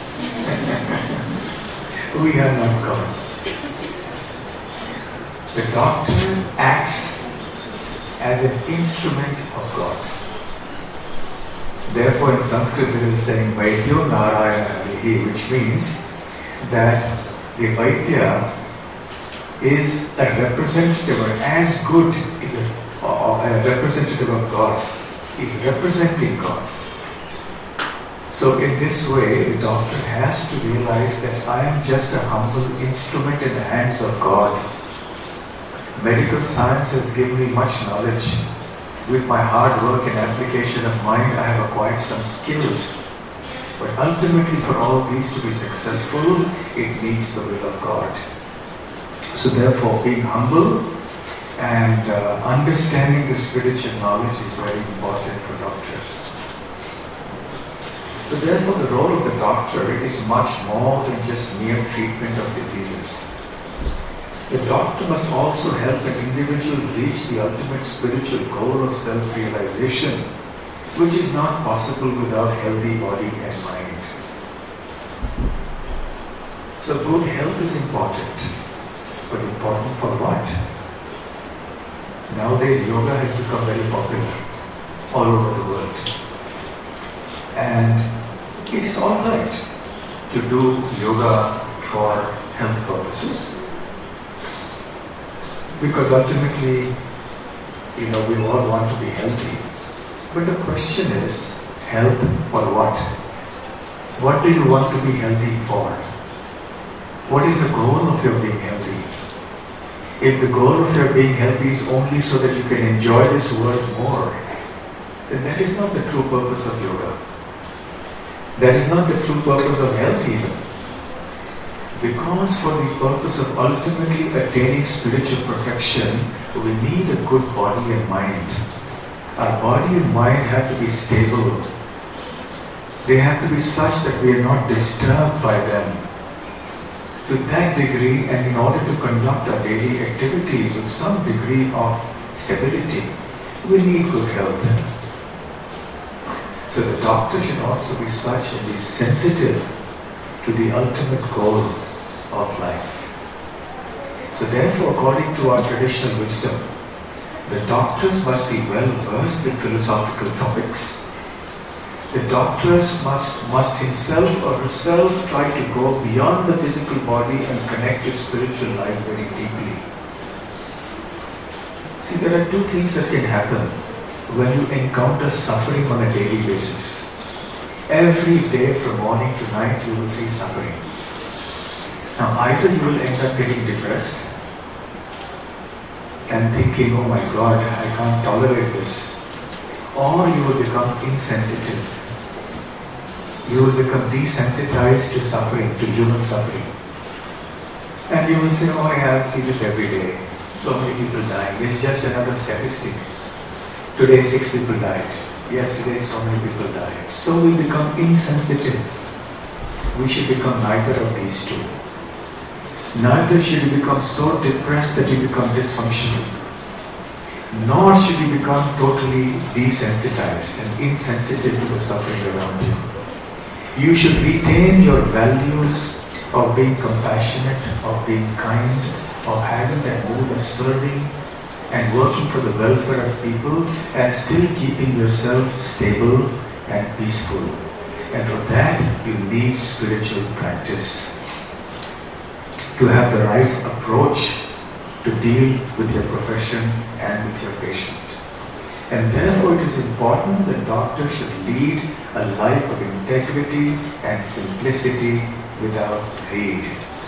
We are not God. The doctor acts as an instrument of God. Therefore, in Sanskrit there is saying Vaidyo Narayana Harihi, which means that the Vaidya is a representative, or as good is a representative of God, is representing God. So in this way, the doctor has to realize that I am just a humble instrument in the hands of God. Medical science has given me much knowledge. With my hard work and application of mind, I have acquired some skills. But ultimately, for all these to be successful, it needs the will of God. So therefore, being humble and understanding the spiritual knowledge is very important for doctors. So therefore, the role of the doctor is much more than just mere treatment of diseases. The doctor must also help an individual reach the ultimate spiritual goal of self-realization, which is not possible without healthy body and mind. So good health is important, but important for what? Nowadays yoga has become very popular all over the world. And it is all right to do yoga for health purposes. Because ultimately, we all want to be healthy. But the question is, health for what? What do you want to be healthy for? What is the goal of your being healthy? If the goal of your being healthy is only so that you can enjoy this world more, then that is not the true purpose of yoga. That is not the true purpose of health even. Because for the purpose of ultimately attaining spiritual perfection, we need a good body and mind. Our body and mind have to be stable. They have to be such that we are not disturbed by them. To that degree, and in order to conduct our daily activities with some degree of stability, we need good health. So the doctor should also be such and be sensitive to the ultimate goal of life. So therefore, according to our traditional wisdom, the doctors must be well versed in philosophical topics. The doctors must himself or herself try to go beyond the physical body and connect to spiritual life very deeply. See, there are two things that can happen when you encounter suffering on a daily basis. Every day from morning to night you will see suffering. Now either you will end up getting depressed and thinking, oh my God, I can't tolerate this. Or you will become insensitive. You will become desensitized to suffering, to human suffering. And you will say, oh I see this every day. So many people dying. It's just another statistic. Today 6 people died. Yesterday so many people died. So we become insensitive. We should become neither of these two. Neither should you become so depressed that you become dysfunctional. Nor should you become totally desensitized and insensitive to the suffering around you. You should retain your values of being compassionate, of being kind, of having that mood of serving and working for the welfare of people, and still keeping yourself stable and peaceful. And for that you need spiritual practice. To have the right approach to deal with your profession and with your patient. And therefore it is important that doctors should lead a life of integrity and simplicity without greed.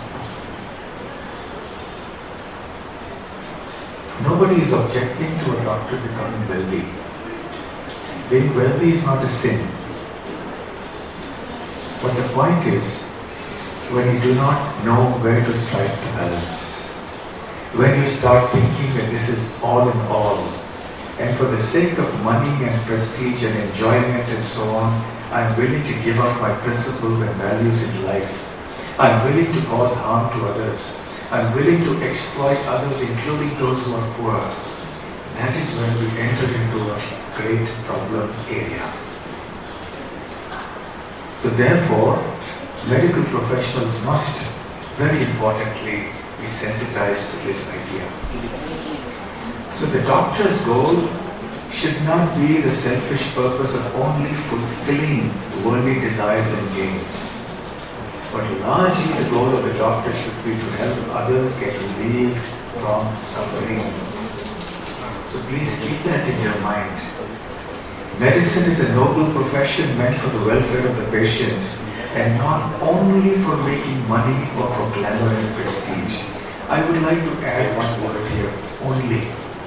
Nobody is objecting to a doctor becoming wealthy. Being wealthy is not a sin. But the point is, when you do not know where to strike the balance, when you start thinking that this is all in all, and for the sake of money and prestige and enjoyment and so on, I'm willing to give up my principles and values in life. I'm willing to cause harm to others. I'm willing to exploit others, including those who are poor. That is when we enter into a great problem area. So therefore, medical professionals must, very importantly, be sensitized to this idea. So the doctor's goal should not be the selfish purpose of only fulfilling worldly desires and gains. But largely the goal of the doctor should be to help others get relieved from suffering. So please keep that in your mind. Medicine is a noble profession meant for the welfare of the patient, and not only for making money or for glamour and prestige. I would like to add one word here, only.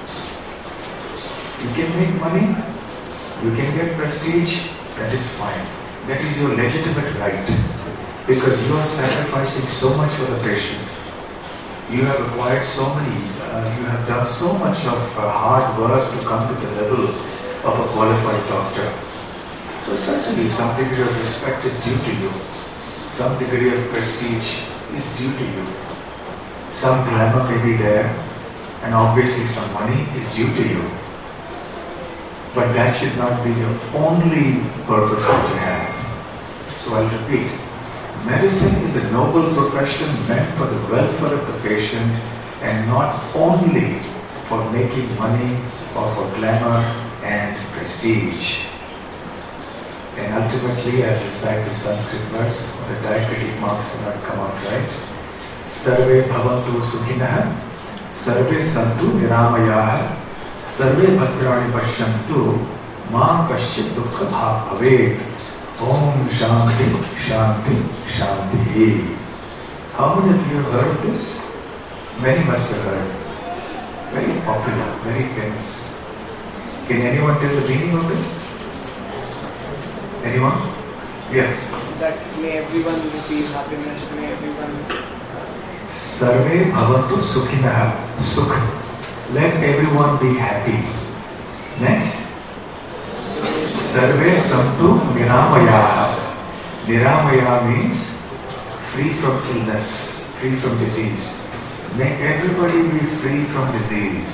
You can make money, you can get prestige, that is fine. That is your legitimate right, because you are sacrificing so much for the patient. You have acquired so many, you have done so much of hard work to come to the level of a qualified doctor. So certainly some degree of respect is due to you. Some degree of prestige is due to you. Some glamour may be there, and obviously some money is due to you. But that should not be the only purpose that you have. So I'll repeat. Medicine is a noble profession meant for the welfare of the patient, and not only for making money or for glamour and prestige. And ultimately, I recite the Sanskrit verse, the diacritic marks have not come out right. Sarve bhavantu sukhinah, sarve santu niramayaha, sarve bhadrani pashyantu, ma kasyit dukkha bhag bhavet. Om Shanti, Shanti, Shanti. How many of you have heard this? Many must have heard. Very popular, very famous. Can anyone tell the meaning of this? Anyone? Yes. That may everyone receive happiness, may everyone Sarve bhavantu sukhinah. Sukh. Let everyone be happy. Next. Sarve santu niramaya. Niramaya means free from illness, free from disease. May everybody be free from disease.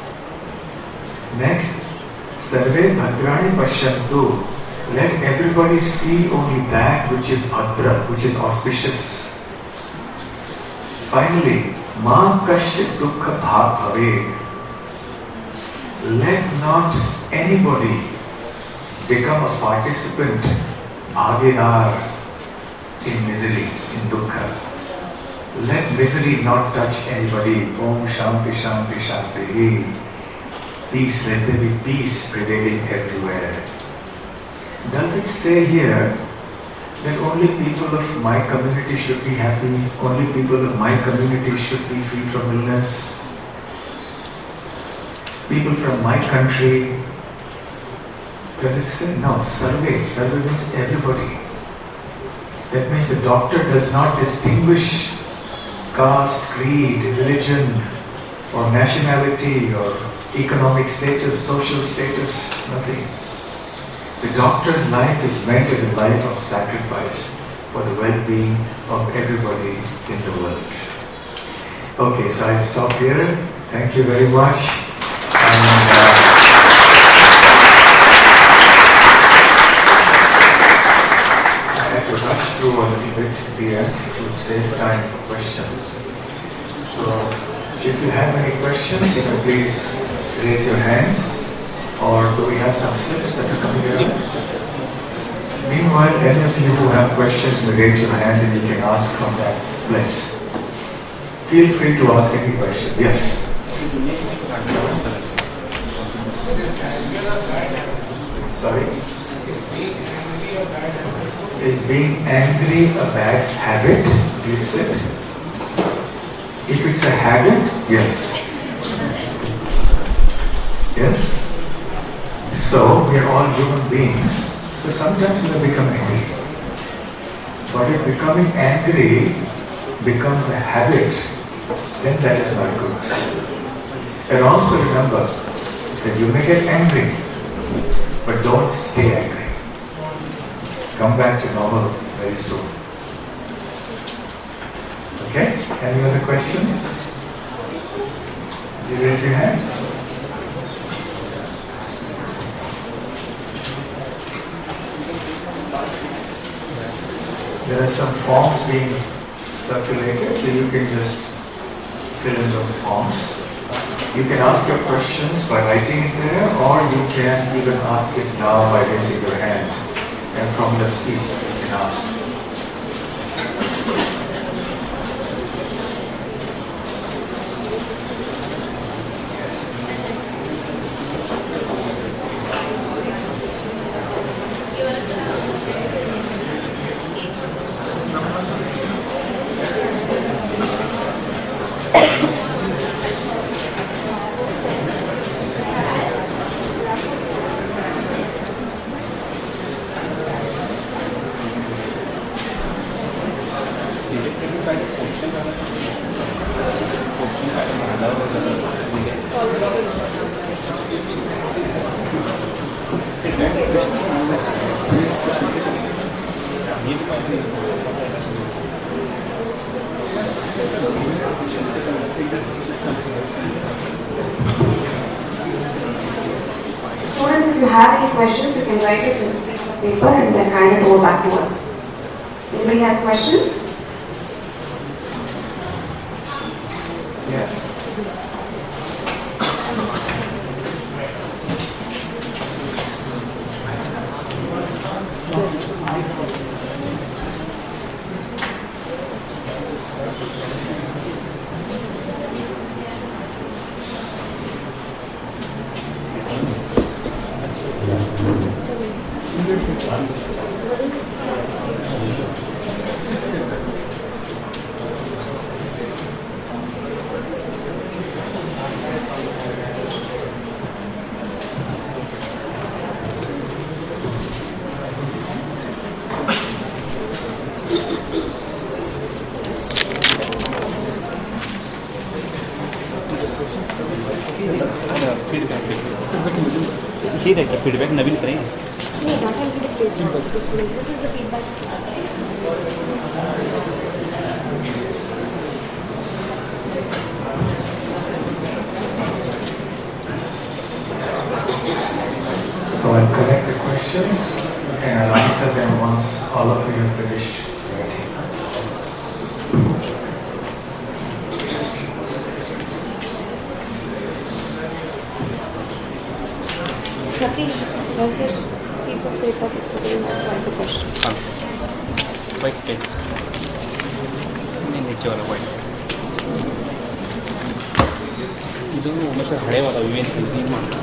Next. Sarve bhadrani pashyantu. Let everybody see only that which is bhadra, which is auspicious. Finally, ma kashchit dukkha bhag bhave. Let not anybody become a participant, bhagidar, in misery, in dukkha. Let misery not touch anybody. Om Shanti Shanti Shanti. Peace, let there be peace prevailing everywhere. Does it say here that only people of my community should be happy, only people of my community should be free from illness? People from my country? Does it say? No, survey means everybody. That means the doctor does not distinguish caste, creed, religion, or nationality, or economic status, social status, nothing. The doctor's life is meant as a life of sacrifice for the well-being of everybody in the world. Okay, so I'll stop here. Thank you very much. And, I have to rush through a little bit here to save time for questions. So, if you have any questions, you can please raise your hands. Or do we have some slips that are coming around? Meanwhile, any of you who have questions may raise your hand and you can ask from that place. Feel free to ask any question. Yes? Sorry? Is being angry a bad habit? You said? If it's a habit, yes. Yes? So, we are all human beings, so sometimes we become angry. But if becoming angry becomes a habit, then that is not good. And also remember that you may get angry, but don't stay angry. Come back to normal very soon. Okay? Any other questions? You raise your hands. There are some forms being circulated, so you can just fill in those forms. You can ask your questions by writing it there, or you can even ask it now by raising your hand. And from the seat, you can ask. Students, if you have any questions, you can write it in this piece of paper and then hand it over back to us. Anybody has questions? Yes. ठीक है क्या feedback नवीन करेंगे नहीं, that will be the feedback to the students. This is the feedback. So I'll collect the questions and I'll answer them once all of you have finished writing. Satish, was this piece of paper before you write the question? हाँ white pen नहीं नीचे वाला white ಇದು ಮತ್ತೆ ಹಳೆವಾದ ವಿವೇನ್ ಇದು ಮಾಡ್ತಾರೆ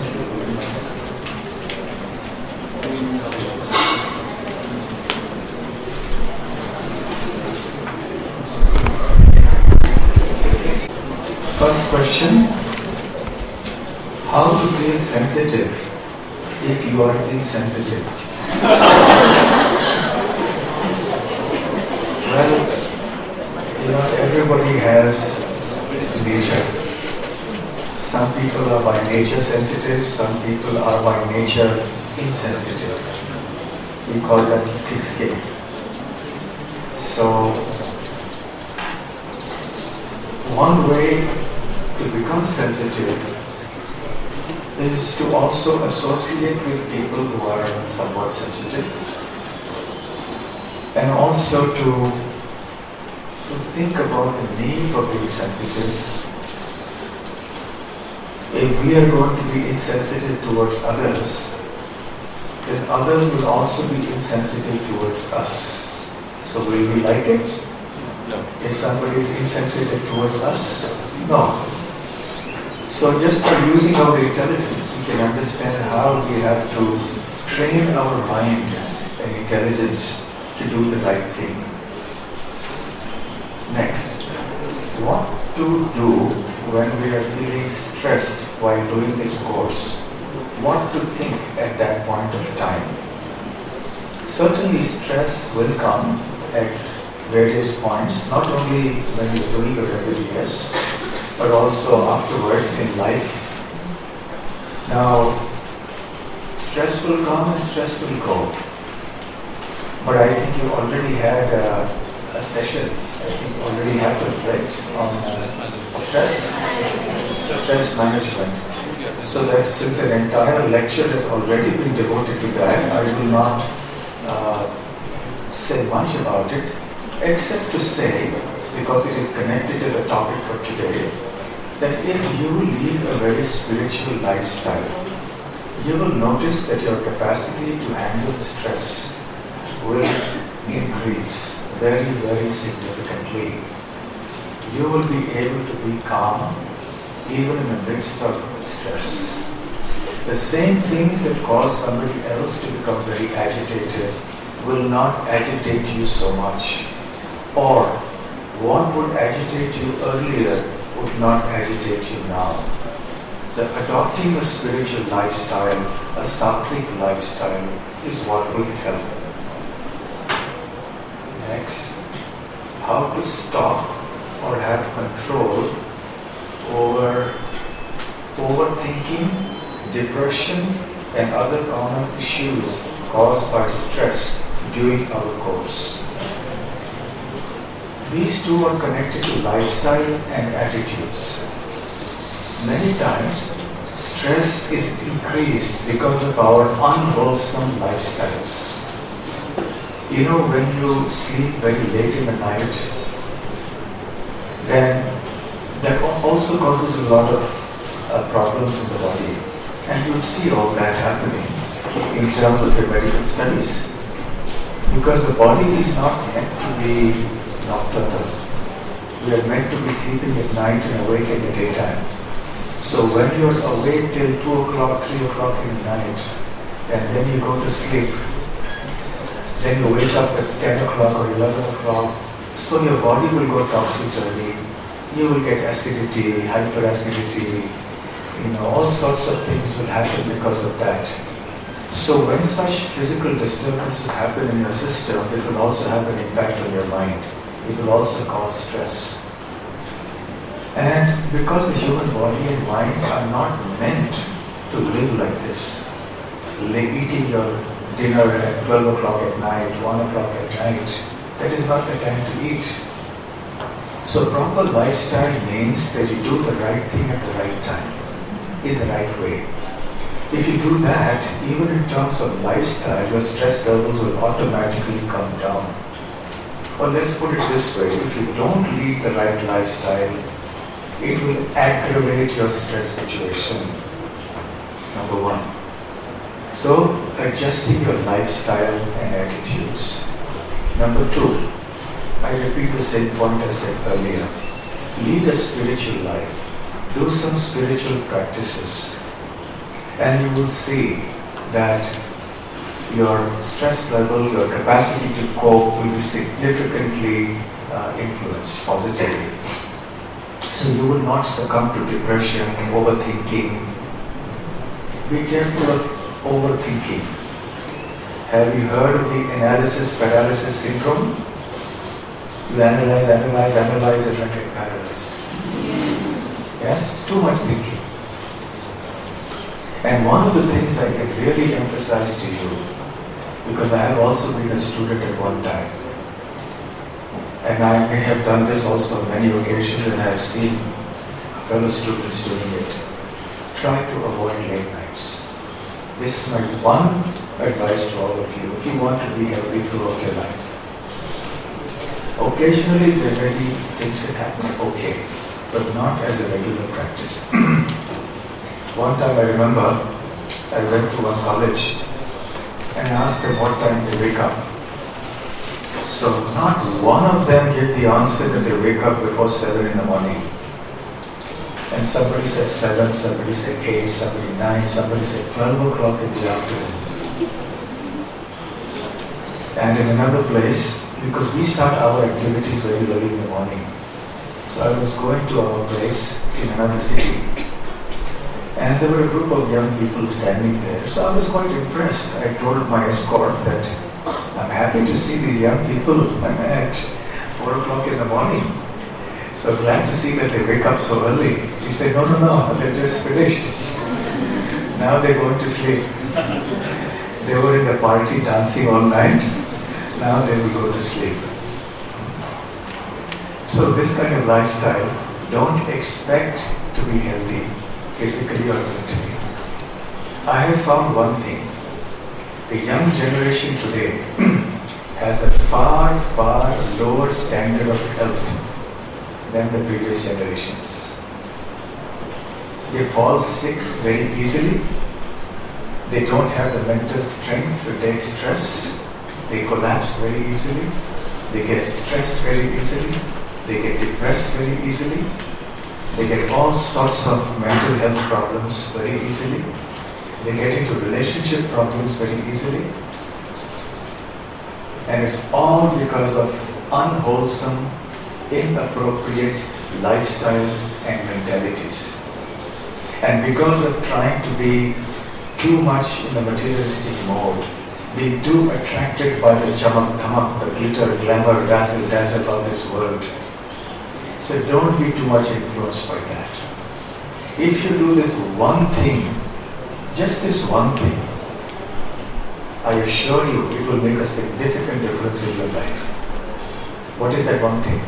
First question, how to feel sensitive if you are insensitive? Well, everybody has nature. Some people are by nature sensitive, some people are by nature insensitive. We call that thick skin. So, one way to become sensitive is to also associate with people who are somewhat sensitive, and also to think about the need for being sensitive. If we are going to be insensitive towards others, then others will also be insensitive towards us. So will we like it? No. If somebody is insensitive towards us? No. So just by using our intelligence, we can understand how we have to train our mind and intelligence to do the right thing. Next, what to do when we are feeling stressed while doing this course? What to think at that point of time? Certainly stress will come at various points, not only when you're doing your MBBS, but also afterwards in life. Now, stress will come and stress will go. But I think you already had a session, I think already happened, right, on stress management. So that since an entire lecture has already been devoted to that, I will not say much about it, except to say, because it is connected to the topic for today, that if you lead a very spiritual lifestyle, you will notice that your capacity to handle stress will increase very, very significantly. You will be able to be calm even in the midst of stress. The same things that cause somebody else to become very agitated will not agitate you so much. Or what would agitate you earlier would not agitate you now. So adopting a spiritual lifestyle, a sattvic lifestyle, is what will help. Next, how to stop or have control over overthinking, depression, and other common issues caused by stress during our course. These two are connected to lifestyle and attitudes. Many times, stress is increased because of our unwholesome lifestyles. You know, when you sleep very late in the night, then that also causes a lot of problems in the body. And you'll see all that happening in terms of your medical studies. Because the body is not meant to be nocturnal. We are meant to be sleeping at night and awake in the daytime. So when you're awake till 2 o'clock, 3 o'clock in the night, and then you go to sleep, then you wake up at 10 o'clock or 11 o'clock, so your body will go topsy-turvy. You will get acidity, hyperacidity, all sorts of things will happen because of that. So when such physical disturbances happen in your system, it will also have an impact on your mind. It will also cause stress. And because the human body and mind are not meant to live like this, eating your dinner at 12 o'clock at night, 1 o'clock at night, that is not the time to eat. So proper lifestyle means that you do the right thing at the right time, in the right way. If you do that, even in terms of lifestyle, your stress levels will automatically come down. Or let's put it this way, if you don't lead the right lifestyle, it will aggravate your stress situation. Number one. So, adjusting your lifestyle and attitudes. Number two, I repeat the same point I said earlier. Lead a spiritual life. Do some spiritual practices. And you will see that your stress level, your capacity to cope will be significantly influenced positively. So you will not succumb to depression, overthinking. Be careful of overthinking. Have you heard of the analysis paralysis syndrome? You analyze, and then get paralyzed. Yes? Too much thinking. And one of the things I can really emphasize to you, because I have also been a student at one time, and I may have done this also on many occasions, and I have seen fellow students doing it. Try to avoid late nights. This is my one advice to all of you, if you want to be healthy throughout your life. Occasionally there may be things that happen, okay, but not as a regular practice. One time I remember, I went to one college and asked them what time they wake up. So not one of them gave the answer that they wake up before 7 in the morning. And somebody said 7, somebody said 8, somebody 9, somebody said 12 o'clock in the afternoon. And in another place, because we start our activities very early in the morning. So I was going to our place in another city. And there were a group of young people standing there. So I was quite impressed. I told my escort that I'm happy to see these young people at 4 o'clock in the morning. So glad to see that they wake up so early. He said, no, they just finished. Now they're going to sleep. They were in the party dancing all night. Now they will go to sleep. So this kind of lifestyle, don't expect to be healthy physically or mentally. I have found one thing. The young generation today has a far, far lower standard of health than the previous generations. They fall sick very easily. They don't have the mental strength to take stress. They collapse very easily. They get stressed very easily. They get depressed very easily. They get all sorts of mental health problems very easily. They get into relationship problems very easily. And it's all because of unwholesome, inappropriate lifestyles and mentalities. And because of trying to be too much in the materialistic mode, being too attracted by the chamak dhamak, the glitter, glamour, dazzle of this world. So don't be too much influenced by that. If you do this one thing, just this one thing, I assure you it will make a significant difference in your life. What is that one thing?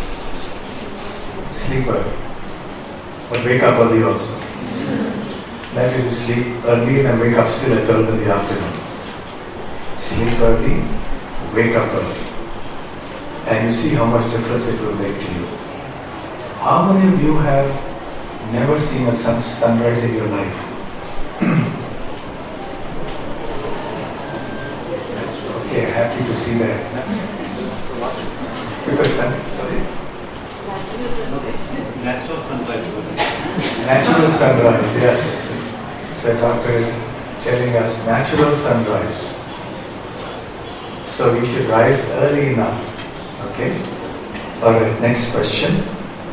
Sleep early. But wake up early also. That is, sleep early and wake up still at 12 in the afternoon. Sleep early, wake up early. And you see how much difference it will make to you. How many of you have never seen a sunrise in your life? Okay, happy to see that. Because Natural sunrise. natural sunrise, yes. So doctor is telling us natural sunrise. So we should rise early enough. Okay? Alright, next question.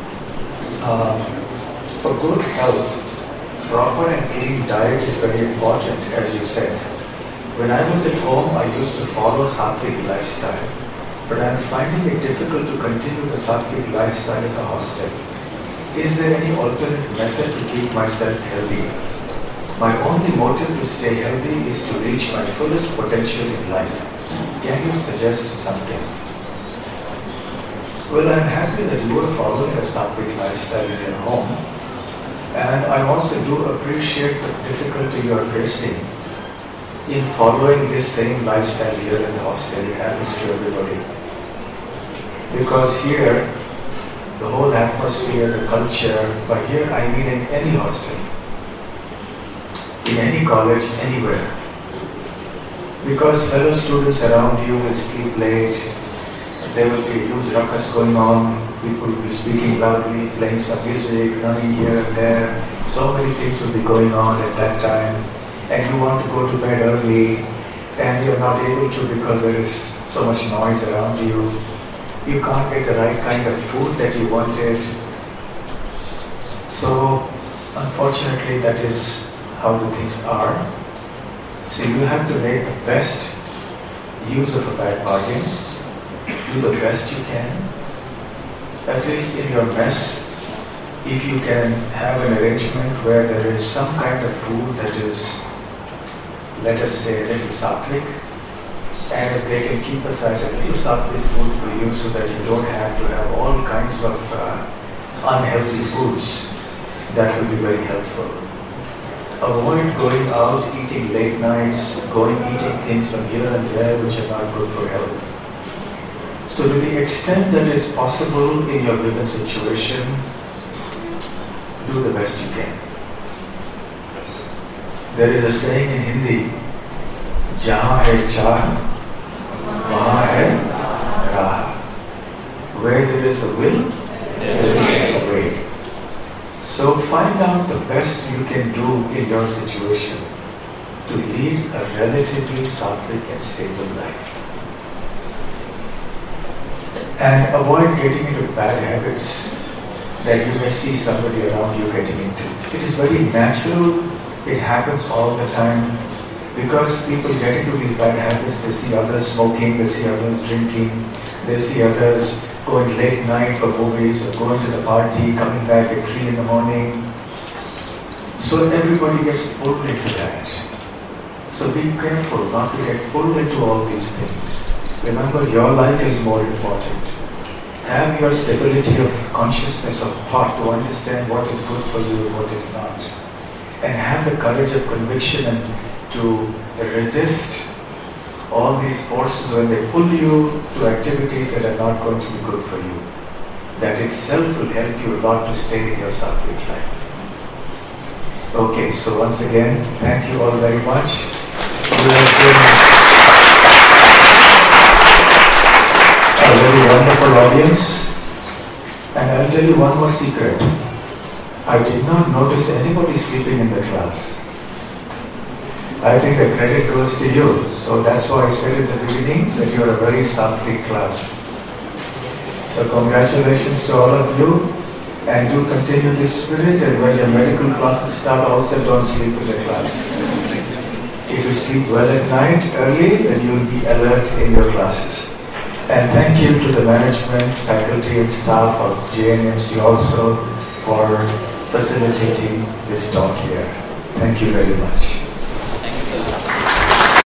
For good health, proper and clean diet is very important, as you said. When I was at home, I used to follow Sattvic lifestyle, but I am finding it difficult to continue the Sattvic lifestyle at the hostel. Is there any alternate method to keep myself healthy? My only motive to stay healthy is to reach my fullest potential in life. Can you suggest something? Well, I'm happy that you are following a sattvic lifestyle in your home. And I also do appreciate the difficulty you are facing in following this same lifestyle here in the hostel. It happens to everybody. Because here, the whole atmosphere, the culture, by here I mean in any hostel, in any college, anywhere. Because fellow students around you will sleep late, there will be a huge ruckus going on, people will be speaking loudly, playing some music, running here and there. So many things will be going on at that time, and you want to go to bed early, and you're not able to because there is so much noise around you. You can't get the right kind of food that you wanted. So, unfortunately, that is how the things are. So you have to make the best use of a bad bargain. Do the best you can. At least in your mess, if you can have an arrangement where there is some kind of food that is, let us say, a little sattvic, and if they can keep aside a little sattvic food for you so that you don't have to have all kinds of unhealthy foods, that will be very helpful. Avoid going out, eating late nights, eating things from here and there which are not good for health. So to the extent that is possible in your given situation, do the best you can. There is a saying in Hindi, "Jahan hai chaah, wahan hai raah." Where there is a will, there is a way. So find out the best you can do in your situation to lead a relatively sattvic and stable life. And avoid getting into bad habits that you may see somebody around you getting into. It is very natural, it happens all the time, because people get into these bad habits. They see others smoking, they see others drinking, they see others going late night for movies or going to the party, coming back at 3 in the morning. So everybody gets pulled into that. So be careful not to get pulled into all these things. Remember, your life is more important. Have your stability of consciousness, of thought, to understand what is good for you and what is not. And have the courage of conviction and to resist all these forces when they pull you to activities that are not going to be good for you. That itself will help you a lot to stay in your sattvic life. Okay, so once again, thank you all very much. You have been a very wonderful audience. And I'll tell you one more secret. I did not notice anybody sleeping in the class. I think the credit goes to you. So that's why I said at the beginning that you are a very sattvic class. So congratulations to all of you, and do continue this spirit, and when your medical classes start also don't sleep in the class. If you sleep well at night early, then you will be alert in your classes. And thank you to the management, faculty and staff of JNMC also for facilitating this talk here. Thank you very much.